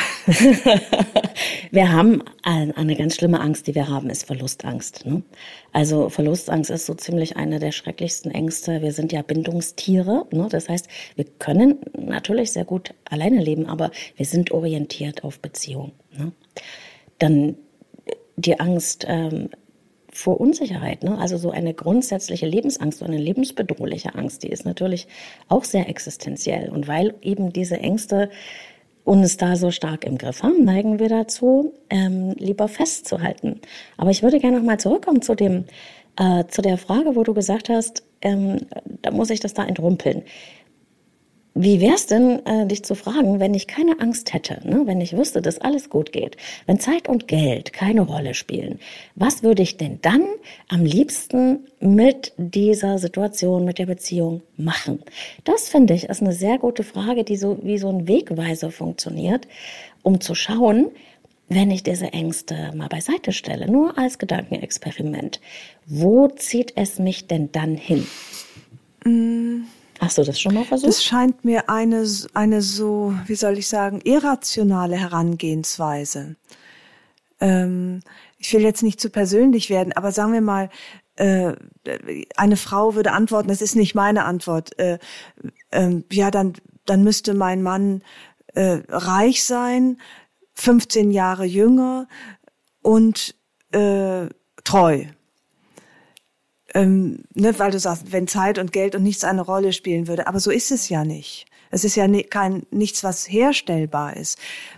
wir haben eine ganz schlimme Angst, die wir haben, ist Verlustangst. Ne? Also Verlustangst ist so ziemlich eine der schrecklichsten Ängste. Wir sind ja Bindungstiere. Ne? Das heißt, wir können natürlich sehr gut alleine leben, aber wir sind orientiert auf Beziehung. Ne? Dann die Angst ähm, vor Unsicherheit, ne? Also so eine grundsätzliche Lebensangst, so eine lebensbedrohliche Angst, die ist natürlich auch sehr existenziell. Und weil eben diese Ängste uns da so stark im Griff haben, neigen wir dazu, ähm, lieber festzuhalten. Aber ich würde gerne noch mal zurückkommen zu dem, äh, zu der Frage, wo du gesagt hast, ähm, da muss ich das da entrümpeln. Wie wär's denn, äh, dich zu fragen, wenn ich keine Angst hätte, ne? Wenn ich wüsste, dass alles gut geht, wenn Zeit und Geld keine Rolle spielen, was würde ich denn dann am liebsten mit dieser Situation, mit der Beziehung machen? Das, finde ich, ist eine sehr gute Frage, die so wie so ein Wegweiser funktioniert, um zu schauen, wenn ich diese Ängste mal beiseite stelle, nur als Gedankenexperiment, wo zieht es mich denn dann hin? Mm. Hast du das schon mal versucht? Das scheint mir eine, eine so, wie soll ich sagen, irrationale Herangehensweise. Ähm, ich will jetzt nicht zu persönlich werden, aber sagen wir mal, äh, eine Frau würde antworten, das ist nicht meine Antwort, äh, äh, ja, dann, dann müsste mein Mann äh, reich sein, fünfzehn Jahre jünger und äh, treu. Ähm, ne, weil du sagst, wenn Zeit und Geld und nichts eine Rolle spielen würde. Aber so ist es ja nicht. Es ist ja ne, kein nichts, was herstellbar ist,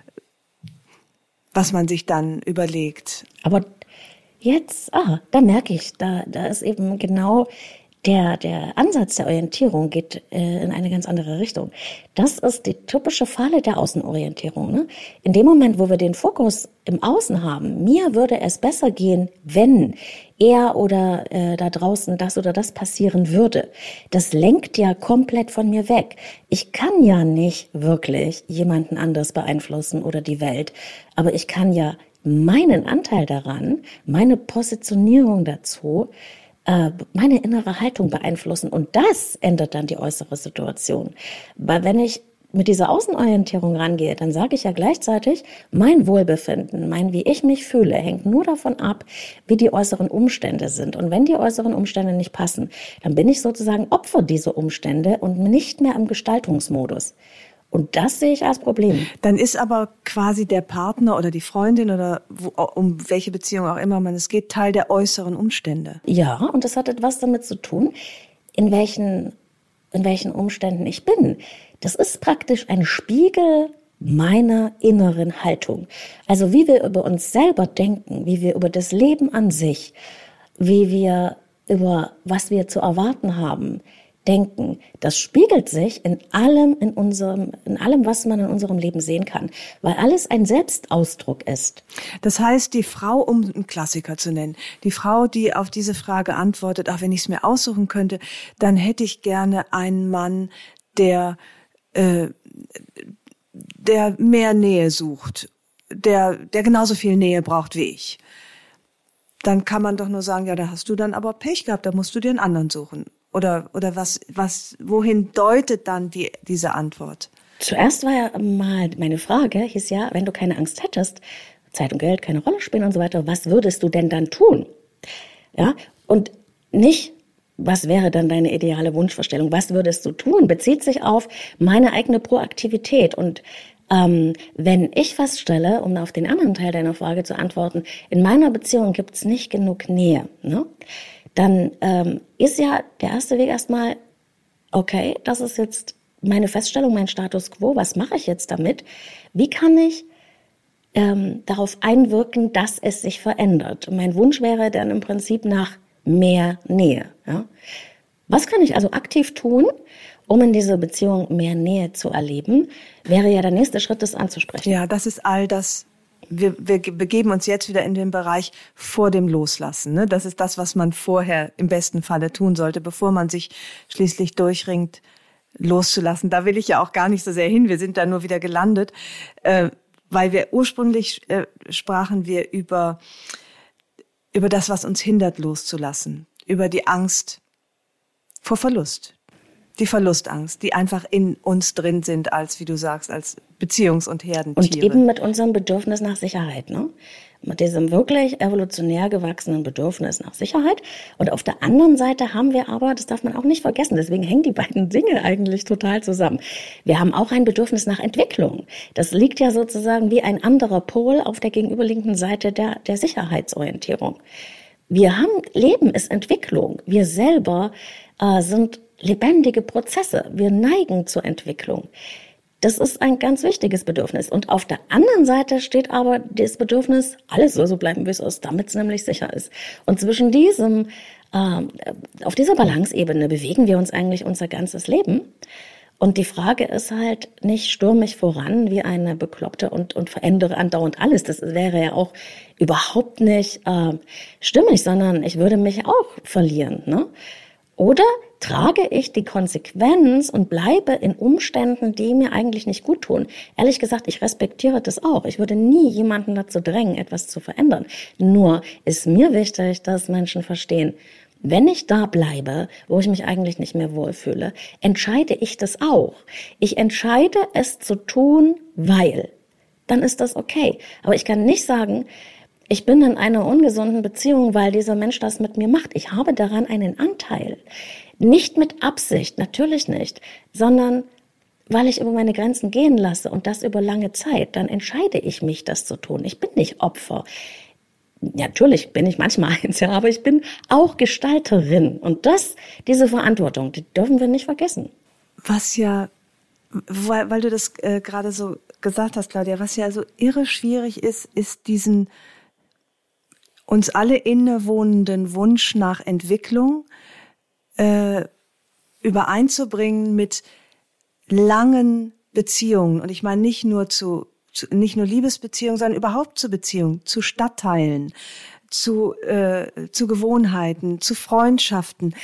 was man sich dann überlegt. Aber jetzt, ah, da merke ich, da, da ist eben genau der, der Ansatz der Orientierung geht äh, in eine ganz andere Richtung. Das ist die typische Falle der Außenorientierung. Ne? In dem Moment, wo wir den Fokus im Außen haben, mir würde es besser gehen, wenn er oder äh, da draußen das oder das passieren würde. Das lenkt ja komplett von mir weg. Ich kann ja nicht wirklich jemanden anders beeinflussen oder die Welt, aber ich kann ja meinen Anteil daran, meine Positionierung dazu, meine innere Haltung beeinflussen und das ändert dann die äußere Situation. Weil wenn ich mit dieser Außenorientierung rangehe, dann sage ich ja gleichzeitig, mein Wohlbefinden, mein wie ich mich fühle, hängt nur davon ab, wie die äußeren Umstände sind. Und wenn die äußeren Umstände nicht passen, dann bin ich sozusagen Opfer dieser Umstände und nicht mehr im Gestaltungsmodus. Und das sehe ich als Problem. Dann ist aber quasi der Partner oder die Freundin oder wo, um welche Beziehung auch immer man es geht, Teil der äußeren Umstände. Ja, und das hat etwas damit zu tun, in welchen, in welchen Umständen ich bin. Das ist praktisch ein Spiegel meiner inneren Haltung. Also wie wir über uns selber denken, wie wir über das Leben an sich, wie wir über was wir zu erwarten haben, denken, das spiegelt sich in allem, in unserem, in allem, was man in unserem Leben sehen kann, weil alles ein Selbstausdruck ist. Das heißt, die Frau, um einen Klassiker zu nennen, die Frau, die auf diese Frage antwortet, auch wenn ich es mir aussuchen könnte, dann hätte ich gerne einen Mann, der, äh, der mehr Nähe sucht, der, der genauso viel Nähe braucht wie ich. Dann kann man doch nur sagen, ja, da hast du dann aber Pech gehabt, da musst du dir einen anderen suchen. Oder, oder was, was, wohin deutet dann die, diese Antwort? Zuerst war ja mal meine Frage, hieß ja, wenn du keine Angst hättest, Zeit und Geld keine Rolle spielen und so weiter, was würdest du denn dann tun? Ja, und nicht, was wäre dann deine ideale Wunschvorstellung? Was würdest du tun? Bezieht sich auf meine eigene Proaktivität. Und ähm, wenn ich feststelle, um auf den anderen Teil deiner Frage zu antworten, in meiner Beziehung gibt es nicht genug Nähe, ne? Dann ähm, ist ja der erste Weg erstmal, okay, das ist jetzt meine Feststellung, mein Status quo, was mache ich jetzt damit? Wie kann ich ähm, darauf einwirken, dass es sich verändert? Und mein Wunsch wäre dann im Prinzip nach mehr Nähe. Ja? Was kann ich also aktiv tun, um in dieser Beziehung mehr Nähe zu erleben? Wäre ja der nächste Schritt, das anzusprechen. Ja, das ist all das. Wir, wir begeben uns jetzt wieder in den Bereich vor dem Loslassen. Ne? Das ist das, was man vorher im besten Falle tun sollte, bevor man sich schließlich durchringt, loszulassen. Da will ich ja auch gar nicht so sehr hin. Wir sind da nur wieder gelandet, äh, weil wir ursprünglich äh, sprachen wir über über das, was uns hindert, loszulassen, über die Angst vor Verlust, die Verlustangst, die einfach in uns drin sind, als, wie du sagst, als Beziehungs- und Herdentiere. Und eben mit unserem Bedürfnis nach Sicherheit, ne? Mit diesem wirklich evolutionär gewachsenen Bedürfnis nach Sicherheit. Und auf der anderen Seite haben wir aber, das darf man auch nicht vergessen, deswegen hängen die beiden Dinge eigentlich total zusammen. Wir haben auch ein Bedürfnis nach Entwicklung. Das liegt ja sozusagen wie ein anderer Pol auf der gegenüberliegenden Seite der, der Sicherheitsorientierung. Wir haben, Leben ist Entwicklung. Wir selber äh, sind lebendige Prozesse. Wir neigen zur Entwicklung. Das ist ein ganz wichtiges Bedürfnis. Und auf der anderen Seite steht aber das Bedürfnis, alles soll so bleiben, wie es ist, damit es nämlich sicher ist. Und zwischen diesem, äh, auf dieser Balanceebene bewegen wir uns eigentlich unser ganzes Leben. Und die Frage ist halt, nicht stürme ich voran wie eine Bekloppte und, und verändere andauernd alles. Das wäre ja auch überhaupt nicht äh, stimmig, sondern ich würde mich auch verlieren, ne? Oder trage ich die Konsequenz und bleibe in Umständen, die mir eigentlich nicht gut tun? Ehrlich gesagt, ich respektiere das auch. Ich würde nie jemanden dazu drängen, etwas zu verändern. Nur ist mir wichtig, dass Menschen verstehen, wenn ich da bleibe, wo ich mich eigentlich nicht mehr wohlfühle, entscheide ich das auch. Ich entscheide es zu tun, weil. Dann ist das okay. Aber ich kann nicht sagen, ich bin in einer ungesunden Beziehung, weil dieser Mensch das mit mir macht. Ich habe daran einen Anteil. Nicht mit Absicht, natürlich nicht, sondern weil ich über meine Grenzen gehen lasse und das über lange Zeit. Dann entscheide ich mich, das zu tun. Ich bin nicht Opfer. Ja, natürlich bin ich manchmal eins, ja, aber ich bin auch Gestalterin. Und das, diese Verantwortung, die dürfen wir nicht vergessen. Was ja, weil, weil du das äh, gerade so gesagt hast, Claudia, was ja so irre schwierig ist, ist diesen uns alle innewohnenden Wunsch nach Entwicklung äh, übereinzubringen mit langen Beziehungen. Und ich meine nicht nur zu, zu nicht nur Liebesbeziehungen, sondern überhaupt zu Beziehungen, zu Stadtteilen, zu, äh, zu Gewohnheiten, zu Freundschaften.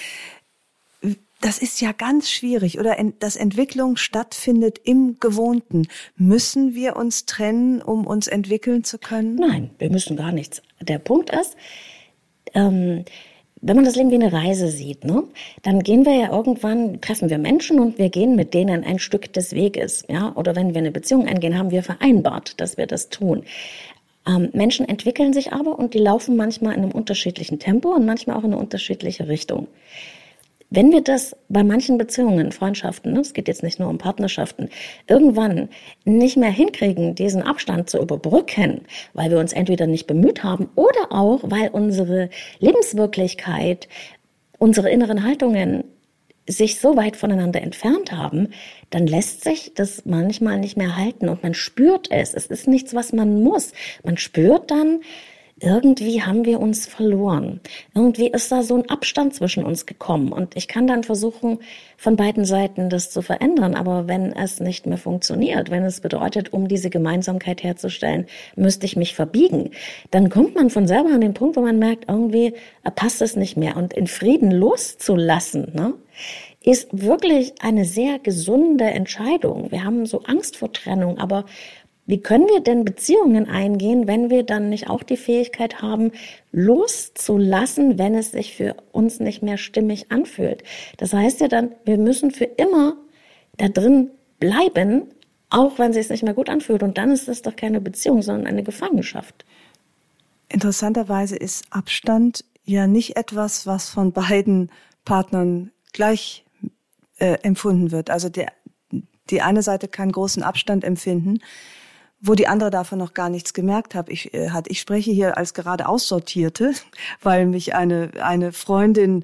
Das ist ja ganz schwierig. Oder ent, dass Entwicklung stattfindet im Gewohnten. Müssen wir uns trennen, um uns entwickeln zu können? Nein, wir müssen gar nichts. Der Punkt ist, ähm, wenn man das Leben wie eine Reise sieht, ne, dann gehen wir ja irgendwann, treffen wir Menschen und wir gehen mit denen ein Stück des Weges. Ja? Oder wenn wir eine Beziehung eingehen, haben wir vereinbart, dass wir das tun. Ähm, Menschen entwickeln sich aber und die laufen manchmal in einem unterschiedlichen Tempo und manchmal auch in eine unterschiedliche Richtung. Wenn wir das bei manchen Beziehungen, Freundschaften, es geht jetzt nicht nur um Partnerschaften, irgendwann nicht mehr hinkriegen, diesen Abstand zu überbrücken, weil wir uns entweder nicht bemüht haben oder auch, weil unsere Lebenswirklichkeit, unsere inneren Haltungen sich so weit voneinander entfernt haben, dann lässt sich das manchmal nicht mehr halten und man spürt es. Es ist nichts, was man muss. Man spürt dann, irgendwie haben wir uns verloren. Irgendwie ist da so ein Abstand zwischen uns gekommen. Und ich kann dann versuchen, von beiden Seiten das zu verändern. Aber wenn es nicht mehr funktioniert, wenn es bedeutet, um diese Gemeinsamkeit herzustellen, müsste ich mich verbiegen, dann kommt man von selber an den Punkt, wo man merkt, irgendwie passt es nicht mehr. Und in Frieden loszulassen, ne, ist wirklich eine sehr gesunde Entscheidung. Wir haben so Angst vor Trennung, aber wie können wir denn Beziehungen eingehen, wenn wir dann nicht auch die Fähigkeit haben, loszulassen, wenn es sich für uns nicht mehr stimmig anfühlt? Das heißt ja dann, wir müssen für immer da drin bleiben, auch wenn es sich nicht mehr gut anfühlt. Und dann ist das doch keine Beziehung, sondern eine Gefangenschaft. Interessanterweise ist Abstand ja nicht etwas, was von beiden Partnern gleich äh, empfunden wird. Also der, die eine Seite kann großen Abstand empfinden, wo die andere davon noch gar nichts gemerkt hat. Ich, äh, hat. ich spreche hier als gerade Aussortierte, weil mich eine eine Freundin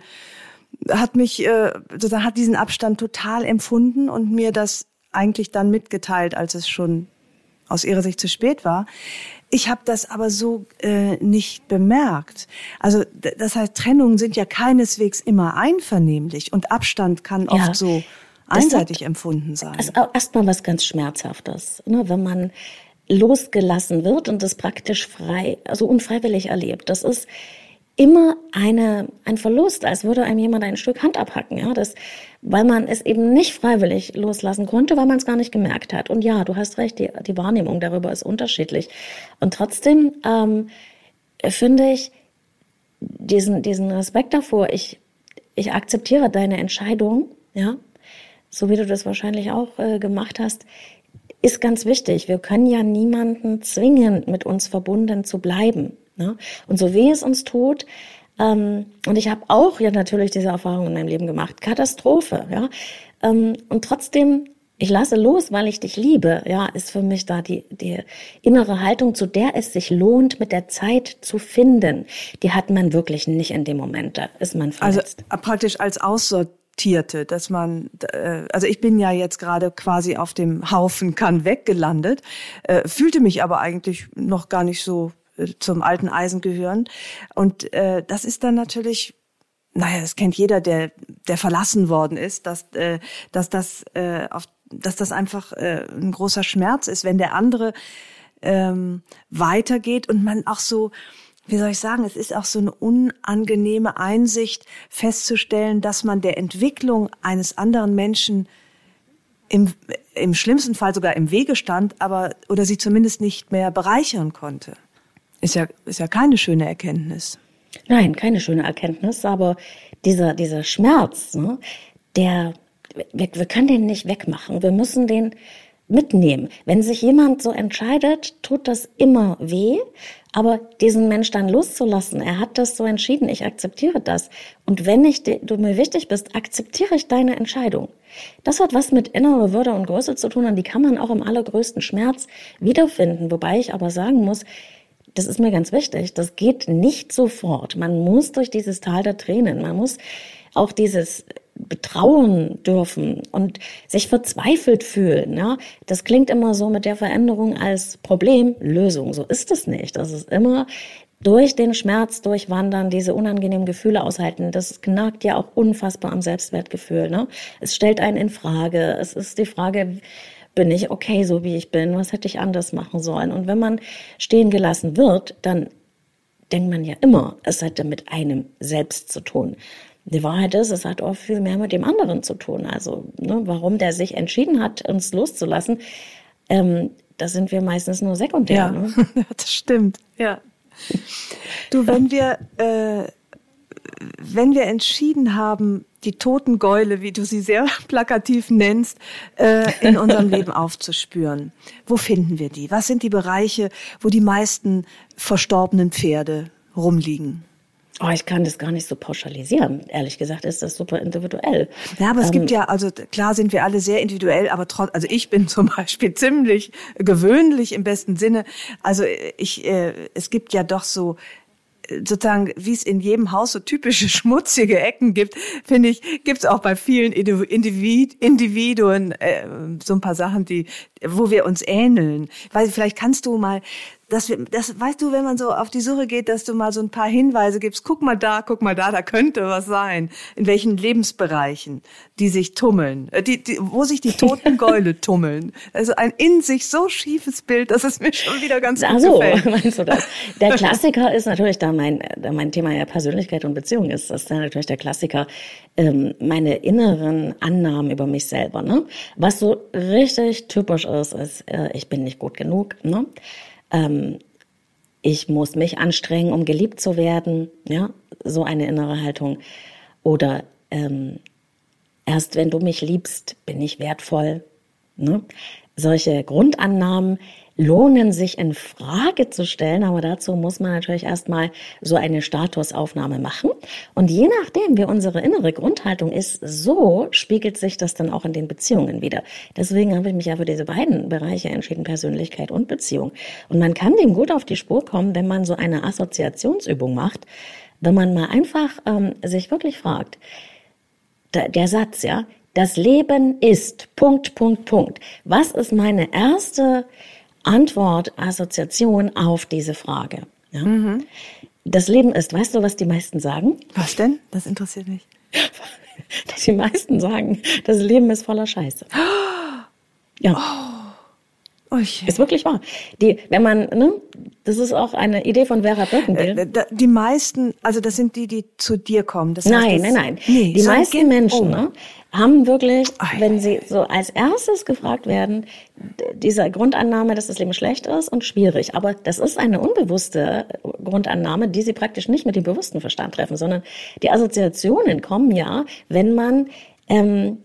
hat mich äh, sozusagen hat diesen Abstand total empfunden und mir das eigentlich dann mitgeteilt, als es schon aus ihrer Sicht zu spät war. Ich habe das aber so äh, nicht bemerkt. Also d- das heißt, Trennungen sind ja keineswegs immer einvernehmlich und Abstand kann oft Ja, so einseitig hat, empfunden sein. Also erstmal was ganz Schmerzhaftes, ne, wenn man losgelassen wird und das praktisch frei, also unfreiwillig erlebt. Das ist immer eine, ein Verlust, als würde einem jemand ein Stück Hand abhacken, ja, das, weil man es eben nicht freiwillig loslassen konnte, weil man es gar nicht gemerkt hat. Und ja, du hast recht, die, die Wahrnehmung darüber ist unterschiedlich. Und trotzdem ähm, finde ich diesen, diesen Respekt davor, ich, ich akzeptiere deine Entscheidung, ja, so wie du das wahrscheinlich auch äh, gemacht hast, ist ganz wichtig. Wir können ja niemanden zwingen, mit uns verbunden zu bleiben. Ne? Und so weh es uns tut, ähm, und ich habe auch ja natürlich diese Erfahrung in meinem Leben gemacht, Katastrophe, ja, ähm, und trotzdem, ich lasse los, weil ich dich liebe, ja, ist für mich da die, die innere Haltung, zu der es sich lohnt, mit der Zeit zu finden. Die hat man wirklich nicht in dem Moment, da ist man verletzt. Also praktisch als Aussortierte, dass man, also ich bin ja jetzt gerade quasi auf dem Haufen kann weg gelandet, fühlte mich aber eigentlich noch gar nicht so zum alten Eisen gehören. Und äh, das ist dann natürlich, naja, das kennt jeder, der der verlassen worden ist, dass äh, dass das äh, auf, dass das einfach äh, ein großer Schmerz ist, wenn der andere ähm, weitergeht und man auch so, wie soll ich sagen, es ist auch so eine unangenehme Einsicht festzustellen, dass man der Entwicklung eines anderen Menschen im im schlimmsten Fall sogar im Wege stand, aber oder sie zumindest nicht mehr bereichern konnte. Ist ja, ist ja keine schöne Erkenntnis. Nein, keine schöne Erkenntnis, aber dieser, dieser Schmerz, ne, der, wir, wir können den nicht wegmachen. Wir müssen den mitnehmen. Wenn sich jemand so entscheidet, tut das immer weh, aber diesen Mensch dann loszulassen, er hat das so entschieden, ich akzeptiere das. Und wenn ich, du mir wichtig bist, akzeptiere ich deine Entscheidung. Das hat was mit innerer Würde und Größe zu tun und die kann man auch im allergrößten Schmerz wiederfinden. Wobei ich aber sagen muss, das ist mir ganz wichtig, das geht nicht sofort. Man muss durch dieses Tal der Tränen, man muss auch dieses betrauen dürfen und sich verzweifelt fühlen. Ja? Das klingt immer so mit der Veränderung als Problemlösung. So ist es nicht. Das ist immer durch den Schmerz durchwandern, diese unangenehmen Gefühle aushalten. Das knackt ja auch unfassbar am Selbstwertgefühl. Ne? Es stellt einen in Frage. Es ist die Frage, bin ich okay, so wie ich bin? Was hätte ich anders machen sollen? Und wenn man stehen gelassen wird, dann denkt man ja immer, es hätte mit einem selbst zu tun. Die Wahrheit ist, es hat auch viel mehr mit dem anderen zu tun. Also, ne, warum der sich entschieden hat, uns loszulassen, ähm, da sind wir meistens nur sekundär. Ja, ne? das stimmt. Ja. Du, wenn wir, äh, wenn wir entschieden haben, die toten Gäule, wie du sie sehr plakativ nennst, äh, in unserem Leben aufzuspüren. Wo finden wir die? Was sind die Bereiche, wo die meisten verstorbenen Pferde rumliegen? Oh, ich kann das gar nicht so pauschalisieren. Ehrlich gesagt ist das super individuell. Ja, aber es ähm, gibt ja, also klar sind wir alle sehr individuell, aber trotz, also ich bin zum Beispiel ziemlich gewöhnlich im besten Sinne. Also ich, äh, es gibt ja doch so sozusagen, wie es in jedem Haus so typische schmutzige Ecken gibt, finde ich, gibt es auch bei vielen Individ- Individuen äh, so ein paar Sachen, die, wo wir uns ähneln. Weil vielleicht kannst du mal, dass wir, das weißt du, wenn man so auf die Suche geht, dass du mal so ein paar Hinweise gibst. Guck mal da, guck mal da, da könnte was sein. In welchen Lebensbereichen die sich tummeln, äh, die, die, wo sich die toten Gäule tummeln. Also ein in sich so schiefes Bild, dass es mir schon wieder ganz gut so, gefällt. Meinst du das? Der Klassiker ist natürlich, da mein, da mein Thema ja Persönlichkeit und Beziehung ist, das ist dann natürlich der Klassiker, ähm, meine inneren Annahmen über mich selber. Ne? Was so richtig typisch ist, ist, äh, ich bin nicht gut genug. Ne? Ähm, ich muss mich anstrengen, um geliebt zu werden. Ja, so eine innere Haltung. Oder ähm, erst wenn du mich liebst, bin ich wertvoll. Ne? solche Grundannahmen lohnen sich in Frage zu stellen, aber dazu muss man natürlich erstmal so eine Statusaufnahme machen. Und je nachdem, wie unsere innere Grundhaltung ist, so spiegelt sich das dann auch in den Beziehungen wieder. Deswegen habe ich mich ja für diese beiden Bereiche entschieden, Persönlichkeit und Beziehung. Und man kann dem gut auf die Spur kommen, wenn man so eine Assoziationsübung macht, wenn man mal einfach ähm, sich wirklich fragt, der, der Satz, ja, das Leben ist, Punkt, Punkt, Punkt. Was ist meine erste Antwort, Assoziation auf diese Frage? Ja? Mhm. Das Leben ist, weißt du, was die meisten sagen? Was denn? Das interessiert mich. Die meisten sagen, das Leben ist voller Scheiße. Ja. Oh. Okay. Ist wirklich wahr. Die, wenn man, ne, das ist auch eine Idee von Vera Birkenbill. Die meisten, also das sind die, die zu dir kommen. Das nein, heißt, nein, nein, nee, die meisten gehen, Menschen, oh. ne, haben wirklich, Ei, wenn ei, sie so als erstes gefragt werden, diese Grundannahme, dass das Leben schlecht ist und schwierig. Aber das ist eine unbewusste Grundannahme, die sie praktisch nicht mit dem bewussten Verstand treffen, sondern die Assoziationen kommen ja, wenn man ähm,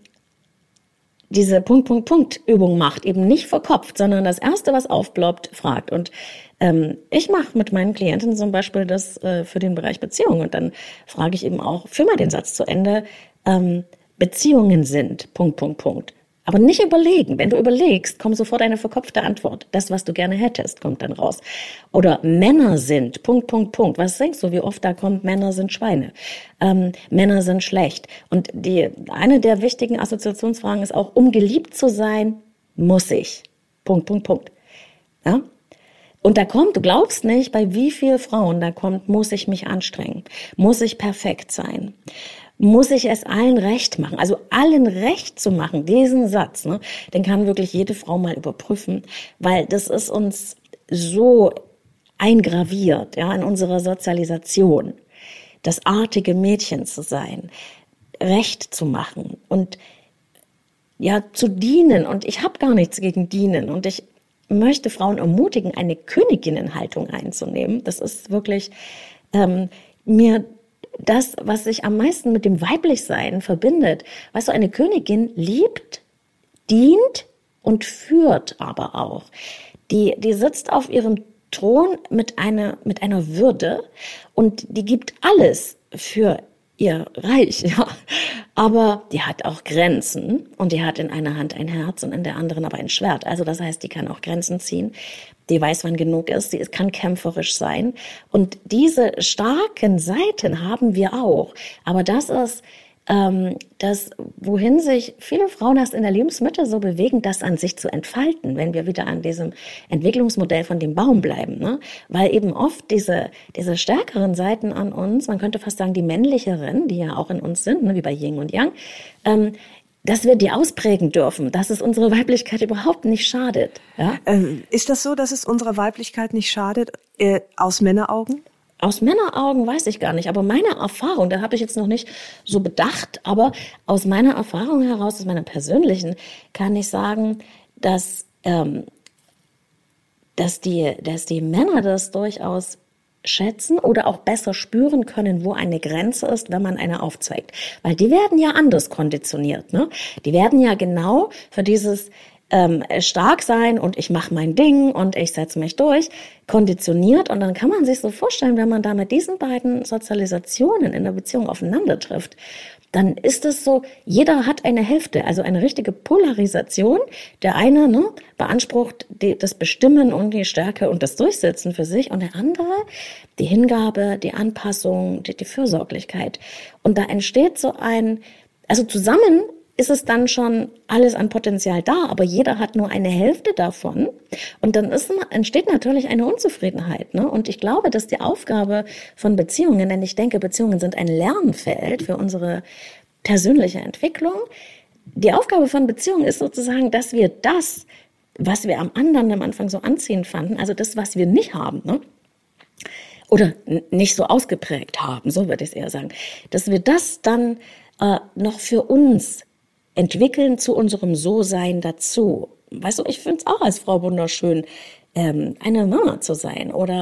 diese Punkt, Punkt, Punkt Übung macht, eben nicht verkopft, sondern das Erste, was aufploppt, fragt. Und ähm, ich mache mit meinen Klienten zum Beispiel das äh, für den Bereich Beziehung. Und dann frage ich eben auch, führ mal den Satz zu Ende, ähm, Beziehungen sind, Punkt, Punkt, Punkt. Aber nicht überlegen. Wenn du überlegst, kommt sofort eine verkopfte Antwort. Das, was du gerne hättest, kommt dann raus. Oder Männer sind, Punkt, Punkt, Punkt. Was denkst du, wie oft da kommt, Männer sind Schweine. Ähm, Männer sind schlecht. Und die eine der wichtigen Assoziationsfragen ist auch, um geliebt zu sein, muss ich. Punkt, Punkt, Punkt. Ja? Und da kommt, du glaubst nicht, bei wie vielen Frauen da kommt, muss ich mich anstrengen. Muss ich perfekt sein. Muss ich es allen recht machen? Also allen recht zu machen, diesen Satz, ne, den kann wirklich jede Frau mal überprüfen, weil das ist uns so eingraviert, ja, in unserer Sozialisation, das artige Mädchen zu sein, recht zu machen und ja, zu dienen. Und ich habe gar nichts gegen dienen und ich möchte Frauen ermutigen, eine Königinnenhaltung einzunehmen. Das ist wirklich ähm, mir das, was sich am meisten mit dem Weiblichsein verbindet. Weißt du, eine Königin liebt, dient und führt aber auch. Die, die sitzt auf ihrem Thron mit einer, mit einer Würde und die gibt alles für ihr Reich, ja. Aber die hat auch Grenzen und die hat in einer Hand ein Herz und in der anderen aber ein Schwert. Also das heißt, die kann auch Grenzen ziehen. Die weiß, wann genug ist. Sie kann kämpferisch sein. Und diese starken Seiten haben wir auch. Aber das ist ähm, das, wohin sich viele Frauen erst in der Lebensmitte so bewegen, das an sich zu entfalten, wenn wir wieder an diesem Entwicklungsmodell von dem Baum bleiben, ne? Weil eben oft diese, diese stärkeren Seiten an uns, man könnte fast sagen, die männlicheren, die ja auch in uns sind, ne, wie bei Yin und Yang, ähm, dass wir die ausprägen dürfen, dass es unsere Weiblichkeit überhaupt nicht schadet. Ja? Ähm, ist das so, dass es unserer Weiblichkeit nicht schadet, äh, aus Männeraugen? Aus Männeraugen weiß ich gar nicht, aber meine Erfahrung, da habe ich jetzt noch nicht so bedacht, aber aus meiner Erfahrung heraus, aus meiner persönlichen, kann ich sagen, dass, ähm, dass, die, dass die Männer das durchaus schätzen oder auch besser spüren können, wo eine Grenze ist, wenn man eine aufzeigt. Weil die werden ja anders konditioniert, ne? Die werden ja genau für dieses ähm, stark sein und ich mache mein Ding und ich setze mich durch, konditioniert. Und dann kann man sich so vorstellen, wenn man da mit diesen beiden Sozialisationen in der Beziehung aufeinander trifft, dann ist es so, jeder hat eine Hälfte, also eine richtige Polarisation. Der eine, ne, beansprucht die, das Bestimmen und die Stärke und das Durchsetzen für sich und der andere die Hingabe, die Anpassung, die, die Fürsorglichkeit. Und da entsteht so ein, also zusammen ist es dann schon alles an Potenzial da, aber jeder hat nur eine Hälfte davon. Und dann ist, entsteht natürlich eine Unzufriedenheit, ne? Und ich glaube, dass die Aufgabe von Beziehungen, denn ich denke, Beziehungen sind ein Lernfeld für unsere persönliche Entwicklung. Die Aufgabe von Beziehungen ist sozusagen, dass wir das, was wir am anderen am Anfang so anziehend fanden, also das, was wir nicht haben, ne? Oder nicht so ausgeprägt haben, so würde ich es eher sagen, dass wir das dann äh, noch für uns entwickeln zu unserem So-Sein dazu. Weißt du, ich finde es auch als Frau wunderschön, ähm, eine Mama zu sein oder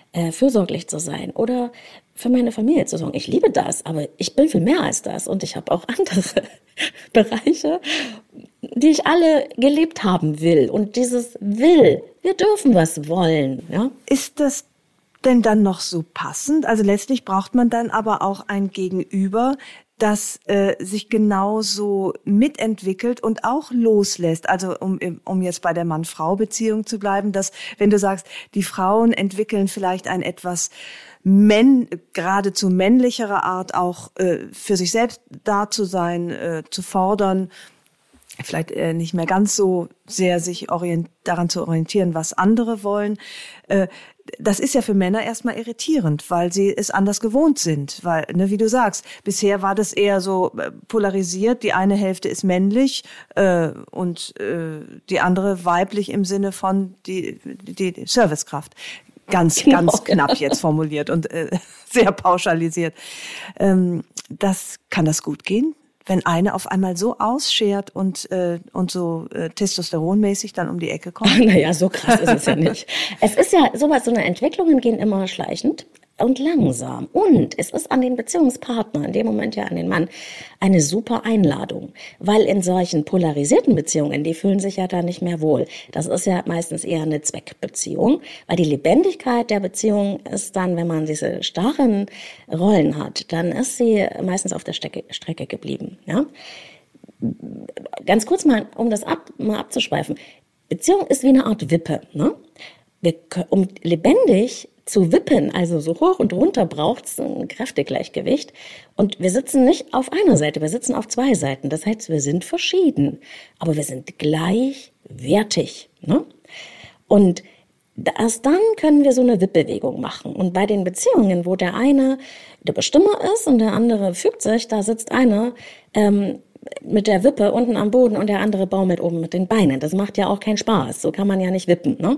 äh, fürsorglich zu sein oder für meine Familie zu sorgen. Ich liebe das, aber ich bin viel mehr als das und ich habe auch andere Bereiche, die ich alle gelebt haben will. Und dieses Will, wir dürfen was wollen. Ja? Ist das denn dann noch so passend? Also letztlich braucht man dann aber auch ein Gegenüber, das äh, sich genauso mitentwickelt und auch loslässt. Also um, um jetzt bei der Mann-Frau-Beziehung zu bleiben, dass, wenn du sagst, die Frauen entwickeln vielleicht ein etwas männ, geradezu männlichere Art, auch äh, für sich selbst da zu sein, äh, zu fordern, vielleicht äh, nicht mehr ganz so sehr sich orient- daran zu orientieren, was andere wollen. Äh, das ist ja für Männer erstmal irritierend, weil sie es anders gewohnt sind. Weil, ne, wie du sagst, bisher war das eher so äh, polarisiert. Die eine Hälfte ist männlich äh, und äh, die andere weiblich im Sinne von die, die, die Servicekraft. Ganz, genau. ganz knapp jetzt formuliert und äh, sehr pauschalisiert. Ähm, das, kann das gut gehen? Wenn eine auf einmal so ausschert und äh, und so äh, testosteronmäßig dann um die Ecke kommt? Naja, so krass ist es ja nicht. Es ist ja sowas, so eine Entwicklungen gehen immer schleichend und langsam. Und es ist an den Beziehungspartner, in dem Moment ja an den Mann, eine super Einladung. Weil in solchen polarisierten Beziehungen, die fühlen sich ja da nicht mehr wohl. Das ist ja meistens eher eine Zweckbeziehung. Weil die Lebendigkeit der Beziehung ist dann, wenn man diese starren Rollen hat, dann ist sie meistens auf der Strecke, Strecke geblieben. Ja? Ganz kurz mal, um das ab, mal abzuschweifen. Beziehung ist wie eine Art Wippe. Ne? Wir, um lebendig zu wippen, also so hoch und runter, braucht es ein Kräftegleichgewicht. Und wir sitzen nicht auf einer Seite, wir sitzen auf zwei Seiten. Das heißt, wir sind verschieden, aber wir sind gleichwertig. Ne? Und erst dann können wir so eine Wippbewegung machen. Und bei den Beziehungen, wo der eine der Bestimmer ist und der andere fügt sich, da sitzt einer ähm, mit der Wippe unten am Boden und der andere baumelt oben mit den Beinen. Das macht ja auch keinen Spaß. So kann man ja nicht wippen. Ne?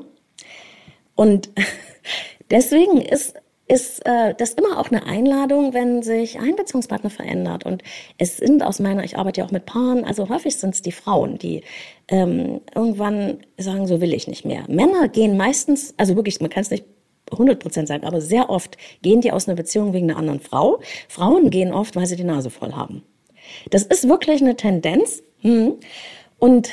Und deswegen ist, ist äh, das immer auch eine Einladung, wenn sich ein Beziehungspartner verändert. Und es sind aus meiner, ich arbeite ja auch mit Paaren, also häufig sind es die Frauen, die ähm, irgendwann sagen, so will ich nicht mehr. Männer gehen meistens, also wirklich, man kann es nicht hundert Prozent sagen, aber sehr oft gehen die aus einer Beziehung wegen einer anderen Frau. Frauen gehen oft, weil sie die Nase voll haben. Das ist wirklich eine Tendenz. Hm. Und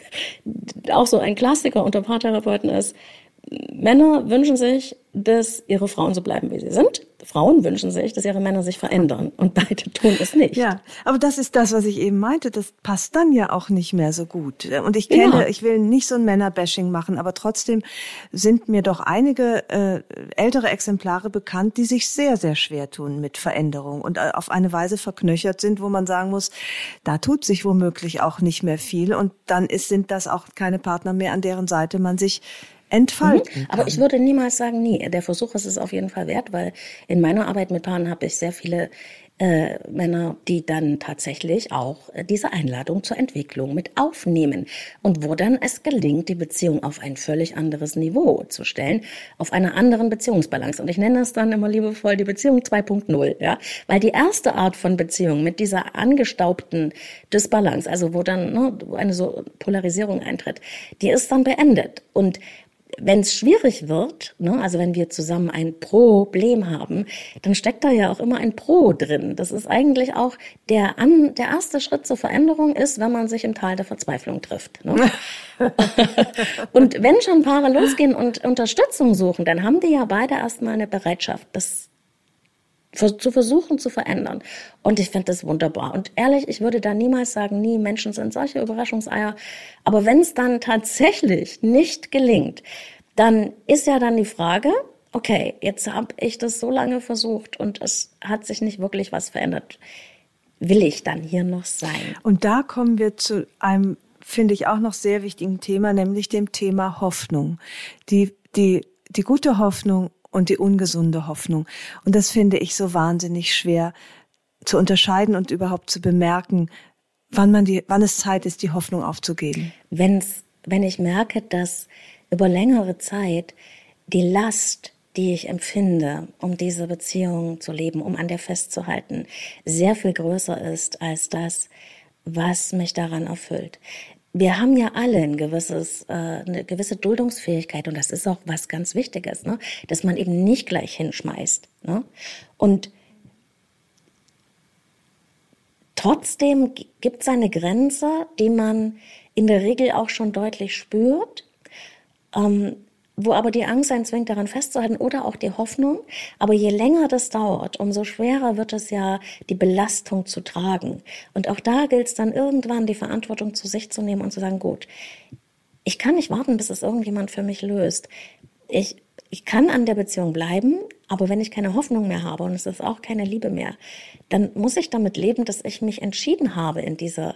auch so ein Klassiker unter Paartherapeuten ist, Männer wünschen sich, dass ihre Frauen so bleiben, wie sie sind. Frauen wünschen sich, dass ihre Männer sich verändern. Und beide tun es nicht. Ja, aber das ist das, was ich eben meinte. Das passt dann ja auch nicht mehr so gut. Und ich kenne, ja. ich will nicht so ein Männerbashing machen, aber trotzdem sind mir doch einige äh, ältere Exemplare bekannt, die sich sehr, sehr schwer tun mit Veränderung und äh, auf eine Weise verknöchert sind, wo man sagen muss, da tut sich womöglich auch nicht mehr viel. Und dann ist, sind das auch keine Partner mehr, an deren Seite man sich entfalten. Mhm. Aber ich würde niemals sagen, nie. Der Versuch ist es auf jeden Fall wert, weil in meiner Arbeit mit Paaren habe ich sehr viele äh, Männer, die dann tatsächlich auch äh, diese Einladung zur Entwicklung mit aufnehmen und wo dann es gelingt, die Beziehung auf ein völlig anderes Niveau zu stellen, auf einer anderen Beziehungsbalance. Und ich nenne das dann immer liebevoll die Beziehung zwei Punkt null, ja, weil die erste Art von Beziehung mit dieser angestaubten Dysbalance, also wo dann ne, eine so Polarisierung eintritt, die ist dann beendet. Und wenn es schwierig wird, ne, also wenn wir zusammen ein Problem haben, dann steckt da ja auch immer ein Pro drin. Das ist eigentlich auch der, an, der erste Schritt zur Veränderung ist, wenn man sich im Tal der Verzweiflung trifft. Ne? Und wenn schon Paare losgehen und Unterstützung suchen, dann haben die ja beide erstmal eine Bereitschaft, das zu versuchen zu verändern. Und ich finde das wunderbar. Und ehrlich, ich würde da niemals sagen, nie, Menschen sind solche Überraschungseier. Aber wenn es dann tatsächlich nicht gelingt, dann ist ja dann die Frage, okay, jetzt habe ich das so lange versucht und es hat sich nicht wirklich was verändert. Will ich dann hier noch sein? Und da kommen wir zu einem, finde ich, auch noch sehr wichtigen Thema, nämlich dem Thema Hoffnung. Die, die, die gute Hoffnung und die ungesunde Hoffnung. Und das finde ich so wahnsinnig schwer zu unterscheiden und überhaupt zu bemerken, wann man die, wann es Zeit ist, die Hoffnung aufzugeben. Wenn's, wenn ich merke, dass über längere Zeit die Last, die ich empfinde, um diese Beziehung zu leben, um an der festzuhalten, sehr viel größer ist als das, was mich daran erfüllt. wir haben ja alle ein gewisses, äh, eine gewisse Duldungsfähigkeit und das ist auch was ganz Wichtiges, ne? Dass man eben nicht gleich hinschmeißt. Ne? Und trotzdem gibt es eine Grenze, die man in der Regel auch schon deutlich spürt, ähm, wo aber die Angst einen zwingt, daran festzuhalten oder auch die Hoffnung. Aber je länger das dauert, umso schwerer wird es ja, die Belastung zu tragen. Und auch da gilt es dann irgendwann, die Verantwortung zu sich zu nehmen und zu sagen, gut, ich kann nicht warten, bis es irgendjemand für mich löst. Ich, ich kann an der Beziehung bleiben, aber wenn ich keine Hoffnung mehr habe und es ist auch keine Liebe mehr, dann muss ich damit leben, dass ich mich entschieden habe, in dieser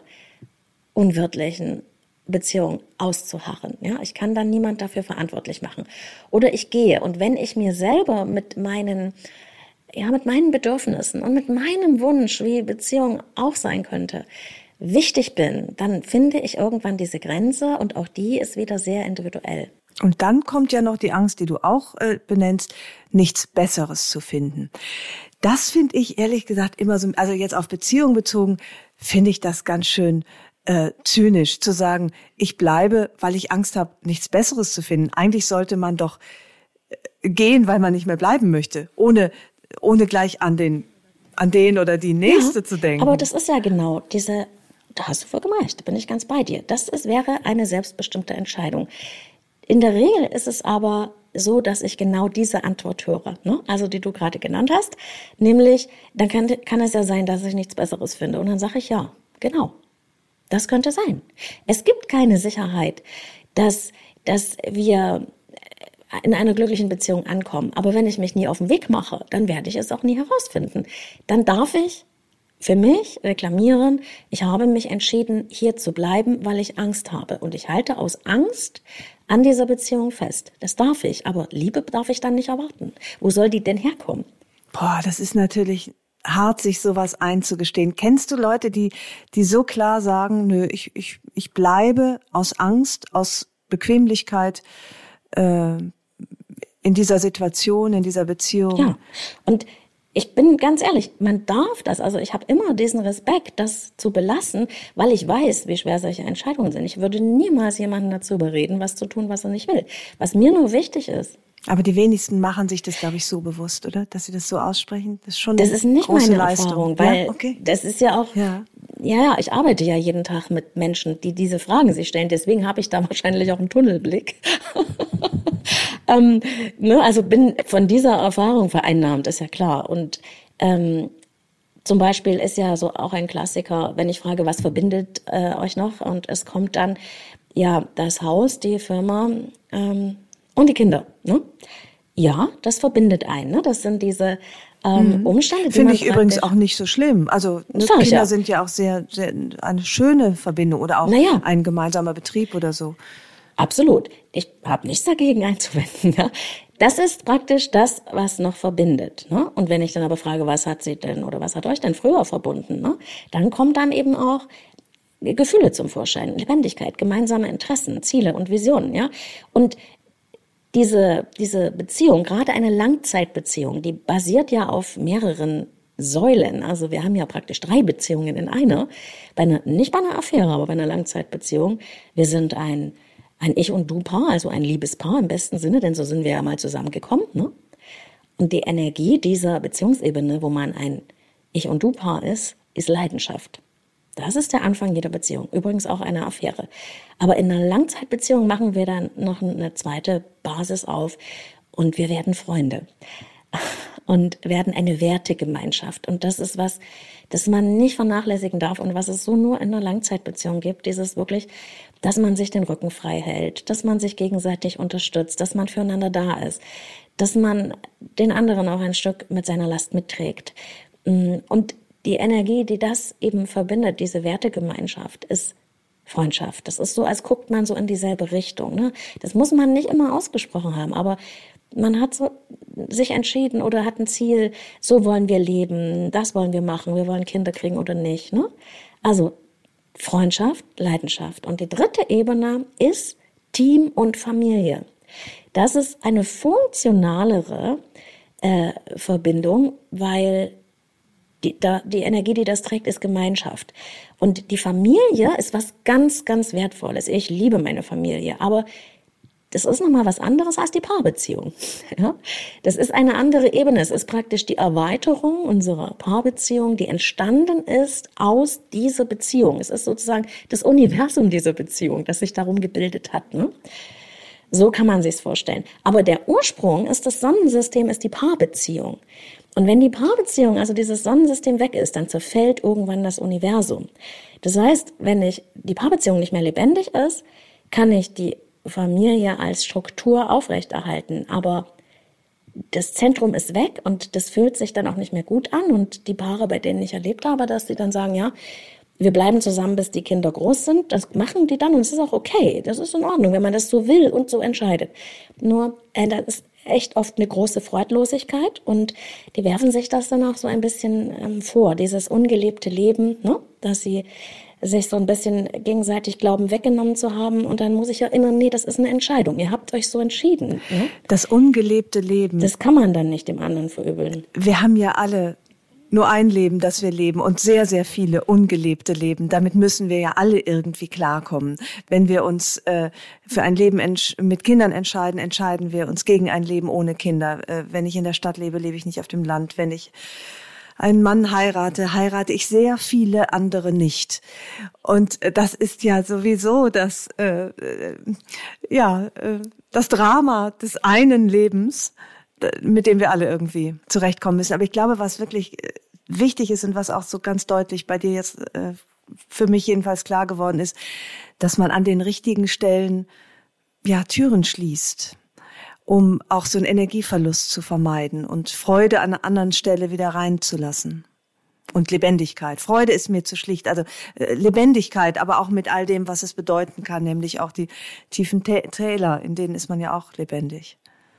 unwirtlichen Beziehung auszuharren. Ja, ich kann dann niemand dafür verantwortlich machen. Oder ich gehe und wenn ich mir selber mit meinen, ja, mit meinen Bedürfnissen und mit meinem Wunsch, wie Beziehung auch sein könnte, wichtig bin, dann finde ich irgendwann diese Grenze und auch die ist wieder sehr individuell. Und dann kommt ja noch die Angst, die du auch äh, benennst, nichts Besseres zu finden. Das finde ich ehrlich gesagt immer so, also jetzt auf Beziehung bezogen, finde ich das ganz schön Äh, zynisch zu sagen, ich bleibe, weil ich Angst habe, nichts Besseres zu finden. Eigentlich sollte man doch äh, gehen, weil man nicht mehr bleiben möchte, ohne ohne gleich an den an den oder die Nächste ja, zu denken. Aber das ist ja genau diese, da hast du vollkommen recht, da bin ich ganz bei dir. Das ist, wäre eine selbstbestimmte Entscheidung. In der Regel ist es aber so, dass ich genau diese Antwort höre, ne? Also die du gerade genannt hast, nämlich, dann kann, kann es ja sein, dass ich nichts Besseres finde. Und dann sage ich ja, genau. Das könnte sein. Es gibt keine Sicherheit, dass, dass wir in einer glücklichen Beziehung ankommen. Aber wenn ich mich nie auf den Weg mache, dann werde ich es auch nie herausfinden. Dann darf ich für mich reklamieren, ich habe mich entschieden, hier zu bleiben, weil ich Angst habe. Und ich halte aus Angst an dieser Beziehung fest. Das darf ich, aber Liebe darf ich dann nicht erwarten. Wo soll die denn herkommen? Boah, das ist natürlich hart, sich sowas einzugestehen. Kennst du Leute, die die so klar sagen, nö, ich ich ich bleibe aus Angst, aus Bequemlichkeit äh, in dieser Situation, in dieser Beziehung? Ja, und ich bin ganz ehrlich, man darf das, also ich habe immer diesen Respekt, das zu belassen, weil ich weiß, wie schwer solche Entscheidungen sind. Ich würde niemals jemanden dazu überreden, was zu tun, was er nicht will. Was mir nur wichtig ist, aber die wenigsten machen sich das, glaube ich, so bewusst, oder? Dass sie das so aussprechen. Das ist schon das ist nicht große meine Leistung. Erfahrung, weil ja? Okay. das ist ja auch, ja. ja, ja, ich arbeite ja jeden Tag mit Menschen, die diese Fragen sich stellen. Deswegen habe ich da wahrscheinlich auch einen Tunnelblick. ähm, ne, also bin von dieser Erfahrung vereinnahmt, ist ja klar. Und ähm, zum Beispiel ist ja so auch ein Klassiker, wenn ich frage, was verbindet äh, euch noch? Und es kommt dann, ja, das Haus, die Firma, ähm, und die Kinder, ne? Ja, das verbindet einen, ne? Das sind diese ähm, mhm. Umstände, die Finde man ich übrigens auch nicht so schlimm. Also ne, Kinder ja. sind ja auch sehr, sehr eine schöne Verbindung oder auch naja. ein gemeinsamer Betrieb oder so. Absolut. Ich habe nichts dagegen einzuwenden. Ja? Das ist praktisch das, was noch verbindet. Ne? Und wenn ich dann aber frage, was hat sie denn oder was hat euch denn früher verbunden, ne? Dann kommt dann eben auch Gefühle zum Vorschein, Lebendigkeit, gemeinsame Interessen, Ziele und Visionen. Ja? Und Diese, diese Beziehung, gerade eine Langzeitbeziehung, die basiert ja auf mehreren Säulen. Also wir haben ja praktisch drei Beziehungen in einer. Bei einer, nicht bei einer Affäre, aber bei einer Langzeitbeziehung. Wir sind ein, ein Ich- und Du-Paar, also ein Liebespaar im besten Sinne, denn so sind wir ja mal zusammengekommen. Ne? Und die Energie dieser Beziehungsebene, wo man ein Ich- und Du-Paar ist, ist Leidenschaft. Das ist der Anfang jeder Beziehung. Übrigens auch eine Affäre. Aber in einer Langzeitbeziehung machen wir dann noch eine zweite Basis auf und wir werden Freunde und werden eine Wertegemeinschaft. Und das ist was, das man nicht vernachlässigen darf und was es so nur in einer Langzeitbeziehung gibt. Dieses wirklich, dass man sich den Rücken frei hält, dass man sich gegenseitig unterstützt, dass man füreinander da ist, dass man den anderen auch ein Stück mit seiner Last mitträgt. Und die Energie, die das eben verbindet, diese Wertegemeinschaft, ist Freundschaft. Das ist so, als guckt man so in dieselbe Richtung. Ne? Das muss man nicht immer ausgesprochen haben, aber man hat so sich entschieden oder hat ein Ziel, so wollen wir leben, das wollen wir machen, wir wollen Kinder kriegen oder nicht. Ne? Also Freundschaft, Leidenschaft. Und die dritte Ebene ist Team und Familie. Das ist eine funktionalere äh, Verbindung, weil Die, da, die Energie, die das trägt, ist Gemeinschaft. Und die Familie ist was ganz, ganz Wertvolles. Ich liebe meine Familie, aber das ist nochmal was anderes als die Paarbeziehung. Ja? Das ist eine andere Ebene. Es ist praktisch die Erweiterung unserer Paarbeziehung, die entstanden ist aus dieser Beziehung. Es ist sozusagen das Universum dieser Beziehung, das sich darum gebildet hat. Ne? So kann man sich's vorstellen. Aber der Ursprung ist das Sonnensystem, ist die Paarbeziehung. Und wenn die Paarbeziehung, also dieses Sonnensystem weg ist, dann zerfällt irgendwann das Universum. Das heißt, wenn ich, die Paarbeziehung nicht mehr lebendig ist, kann ich die Familie als Struktur aufrechterhalten, aber das Zentrum ist weg und das fühlt sich dann auch nicht mehr gut an und die Paare, bei denen ich erlebt habe, dass die dann sagen, ja, wir bleiben zusammen, bis die Kinder groß sind, das machen die dann und es ist auch okay, das ist in Ordnung, wenn man das so will und so entscheidet. Nur, äh, das ist echt oft eine große Freudlosigkeit und die werfen sich das dann auch so ein bisschen ähm, vor, dieses ungelebte Leben, ne, dass sie sich so ein bisschen gegenseitig glauben, weggenommen zu haben. Und dann muss ich erinnern, nee, das ist eine Entscheidung. Ihr habt euch so entschieden. Ne? Das ungelebte Leben. Das kann man dann nicht dem anderen verübeln. Wir haben ja alle nur ein Leben, das wir leben und sehr, sehr viele ungelebte Leben. Damit müssen wir ja alle irgendwie klarkommen. Wenn wir uns äh, für ein Leben entsch- mit Kindern entscheiden, entscheiden wir uns gegen ein Leben ohne Kinder. Äh, wenn ich in der Stadt lebe, lebe ich nicht auf dem Land. Wenn ich einen Mann heirate, heirate ich sehr viele andere nicht. Und das ist ja sowieso das, äh, äh, ja, äh, das Drama des einen Lebens, mit dem wir alle irgendwie zurechtkommen müssen. Aber ich glaube, was wirklich wichtig ist und was auch so ganz deutlich bei dir jetzt äh, für mich jedenfalls klar geworden ist, dass man an den richtigen Stellen ja Türen schließt, um auch so einen Energieverlust zu vermeiden und Freude an einer anderen Stelle wieder reinzulassen. Und Lebendigkeit. Freude ist mir zu schlicht. Also äh, Lebendigkeit, aber auch mit all dem, was es bedeuten kann, nämlich auch die tiefen Tä- Täler, in denen ist man ja auch lebendig.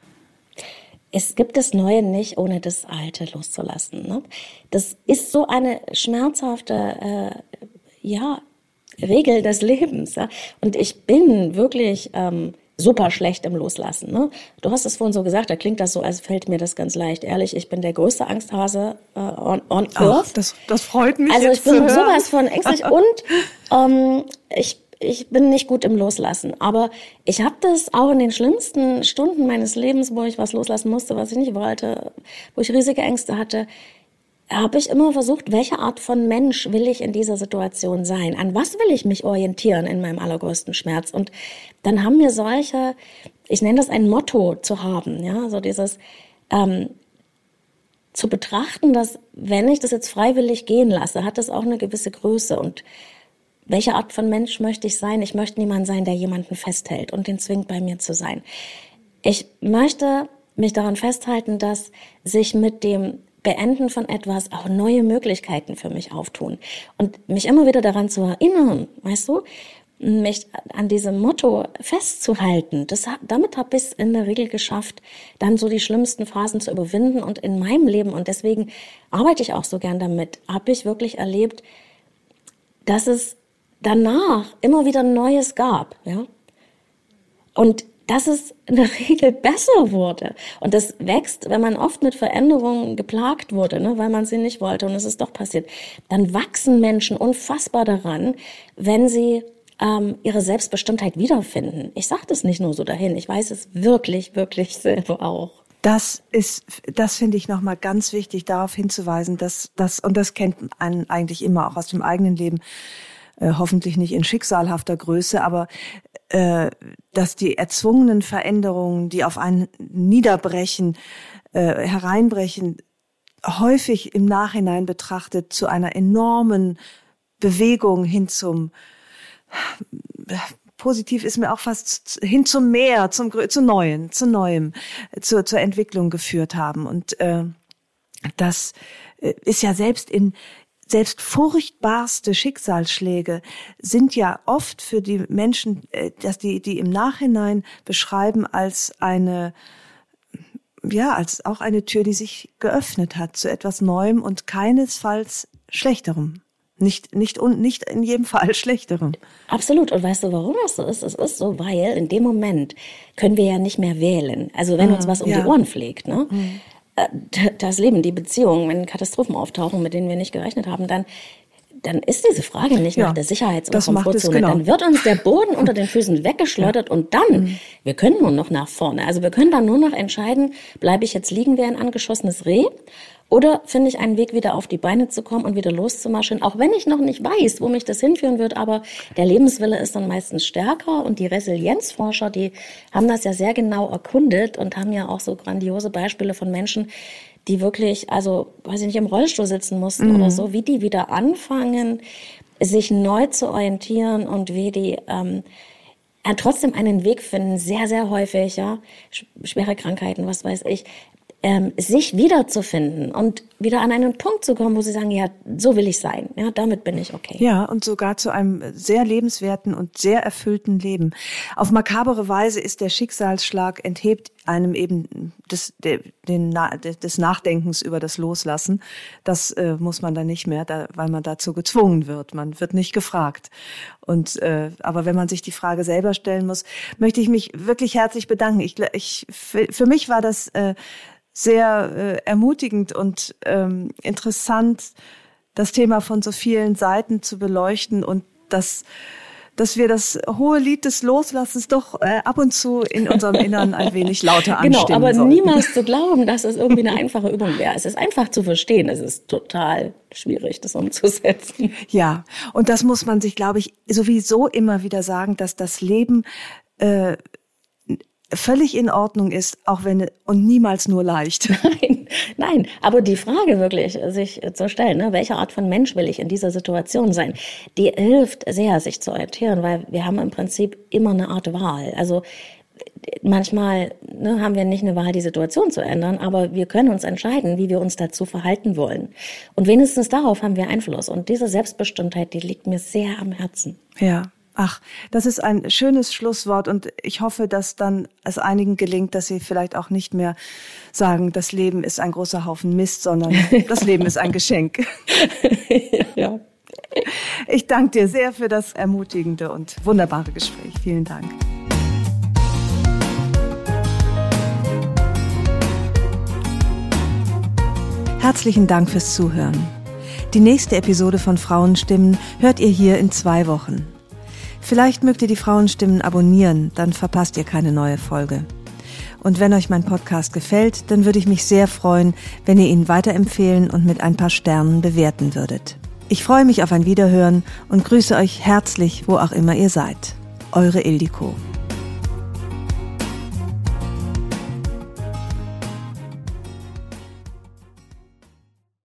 Es gibt das Neue nicht, ohne das Alte loszulassen. Ne? Das ist so eine schmerzhafte, äh, ja, Regel des Lebens. Ja? Und ich bin wirklich ähm, super schlecht im Loslassen. Ne? Du hast es vorhin so gesagt, da klingt das so, als fällt mir das ganz leicht. Ehrlich, ich bin der größte Angsthase äh, on, on Earth. Ach, das, das freut mich. Also jetzt ich bin zu sowas von ängstlich und ähm, ich Ich bin nicht gut im Loslassen, aber ich habe das auch in den schlimmsten Stunden meines Lebens, wo ich was loslassen musste, was ich nicht wollte, wo ich riesige Ängste hatte, habe ich immer versucht, welche Art von Mensch will ich in dieser Situation sein? An was will ich mich orientieren in meinem allergrößten Schmerz? Und dann haben mir solche, ich nenne das ein Motto zu haben, ja, so dieses ähm, zu betrachten, dass wenn ich das jetzt freiwillig gehen lasse, hat das auch eine gewisse Größe und welche Art von Mensch möchte ich sein? Ich möchte niemand sein, der jemanden festhält und den zwingt, bei mir zu sein. Ich möchte mich daran festhalten, dass sich mit dem Beenden von etwas auch neue Möglichkeiten für mich auftun. Und mich immer wieder daran zu erinnern, weißt du, mich an diesem Motto festzuhalten, das, damit habe ich es in der Regel geschafft, dann so die schlimmsten Phasen zu überwinden. Und in meinem Leben, und deswegen arbeite ich auch so gern damit, habe ich wirklich erlebt, dass es danach immer wieder Neues gab, ja. Und dass es in der Regel besser wurde. Und das wächst, wenn man oft mit Veränderungen geplagt wurde, ne, weil man sie nicht wollte und es ist doch passiert. Dann wachsen Menschen unfassbar daran, wenn sie ähm, ihre Selbstbestimmtheit wiederfinden. Ich sage das nicht nur so dahin, ich weiß es wirklich, wirklich selber auch. Das ist, das finde ich nochmal ganz wichtig, darauf hinzuweisen, dass das, und das kennt man eigentlich immer auch aus dem eigenen Leben, äh, hoffentlich nicht in schicksalhafter Größe, aber äh, dass die erzwungenen Veränderungen, die auf einen niederbrechen, äh, hereinbrechen, häufig im Nachhinein betrachtet zu einer enormen Bewegung hin zum, positiv ist mir auch fast hin zum Mehr, zum zu Neuen, zu Neuem, zur, zur Entwicklung geführt haben. Und äh, das ist ja selbst in Selbst furchtbarste Schicksalsschläge sind ja oft für die Menschen, dass die, die im Nachhinein beschreiben als eine, ja, als auch eine Tür, die sich geöffnet hat zu etwas Neuem und keinesfalls Schlechterem. Nicht, nicht, und nicht in jedem Fall Schlechterem. Absolut. Und weißt du, warum das so ist? Es ist so, weil in dem Moment können wir ja nicht mehr wählen. Also wenn mhm, uns was um ja. die Ohren fliegt, ne? Mhm. das Leben, die Beziehungen, wenn Katastrophen auftauchen, mit denen wir nicht gerechnet haben, dann dann ist diese Frage nicht ja, nach der Sicherheits- und Komfortzone. Genau. Dann wird uns der Boden unter den Füßen weggeschleudert ja. und dann, mhm. wir können nur noch nach vorne. Also wir können dann nur noch entscheiden, bleibe ich jetzt liegen wie ein angeschossenes Reh oder finde ich einen Weg, wieder auf die Beine zu kommen und wieder loszumarschieren, auch wenn ich noch nicht weiß, wo mich das hinführen wird, aber der Lebenswille ist dann meistens stärker und die Resilienzforscher, die haben das ja sehr genau erkundet und haben ja auch so grandiose Beispiele von Menschen, die wirklich, also, weiß ich nicht, im Rollstuhl sitzen mussten mhm. oder so, wie die wieder anfangen, sich neu zu orientieren und wie die ähm, ja, trotzdem einen Weg finden, sehr, sehr häufig, ja, schwere Krankheiten, was weiß ich, ähm, sich wiederzufinden und wieder an einen Punkt zu kommen, wo sie sagen, ja, so will ich sein, ja, damit bin ich okay. Ja, und sogar zu einem sehr lebenswerten und sehr erfüllten Leben. Auf makabere Weise ist der Schicksalsschlag enthebt einem eben des, de, den, des Nachdenkens über das Loslassen. Das äh, muss man dann nicht mehr, da, weil man dazu gezwungen wird. Man wird nicht gefragt. Und äh, aber wenn man sich die Frage selber stellen muss, möchte ich mich wirklich herzlich bedanken. Ich, ich für, für mich war das äh, sehr äh, ermutigend und ähm, interessant, das Thema von so vielen Seiten zu beleuchten und das, dass wir das hohe Lied des Loslassens doch äh, ab und zu in unserem Innern ein wenig lauter anstimmen Genau, aber sollten. Niemals zu glauben, dass es irgendwie eine einfache Übung wäre. Es ist einfach zu verstehen. Es ist total schwierig, das umzusetzen. Ja, und das muss man sich, glaube ich, sowieso immer wieder sagen, dass das Leben äh, völlig in Ordnung ist, auch wenn und niemals nur leicht. Nein, nein. Aber die Frage wirklich, sich zu stellen, ne, welche Art von Mensch will ich in dieser Situation sein, die hilft sehr, sich zu orientieren, weil wir haben im Prinzip immer eine Art Wahl. Also manchmal ne, haben wir nicht eine Wahl, die Situation zu ändern, aber wir können uns entscheiden, wie wir uns dazu verhalten wollen. Und wenigstens darauf haben wir Einfluss. Und diese Selbstbestimmtheit, die liegt mir sehr am Herzen. Ja. Ach, das ist ein schönes Schlusswort und ich hoffe, dass dann es einigen gelingt, dass sie vielleicht auch nicht mehr sagen, das Leben ist ein großer Haufen Mist, sondern das Leben ist ein Geschenk. Ja. Ich danke dir sehr für das ermutigende und wunderbare Gespräch. Vielen Dank. Herzlichen Dank fürs Zuhören. Die nächste Episode von Frauenstimmen hört ihr hier in zwei Wochen. Vielleicht mögt ihr die Frauenstimmen abonnieren, dann verpasst ihr keine neue Folge. Und wenn euch mein Podcast gefällt, dann würde ich mich sehr freuen, wenn ihr ihn weiterempfehlen und mit ein paar Sternen bewerten würdet. Ich freue mich auf ein Wiederhören und grüße euch herzlich, wo auch immer ihr seid. Eure Ildiko.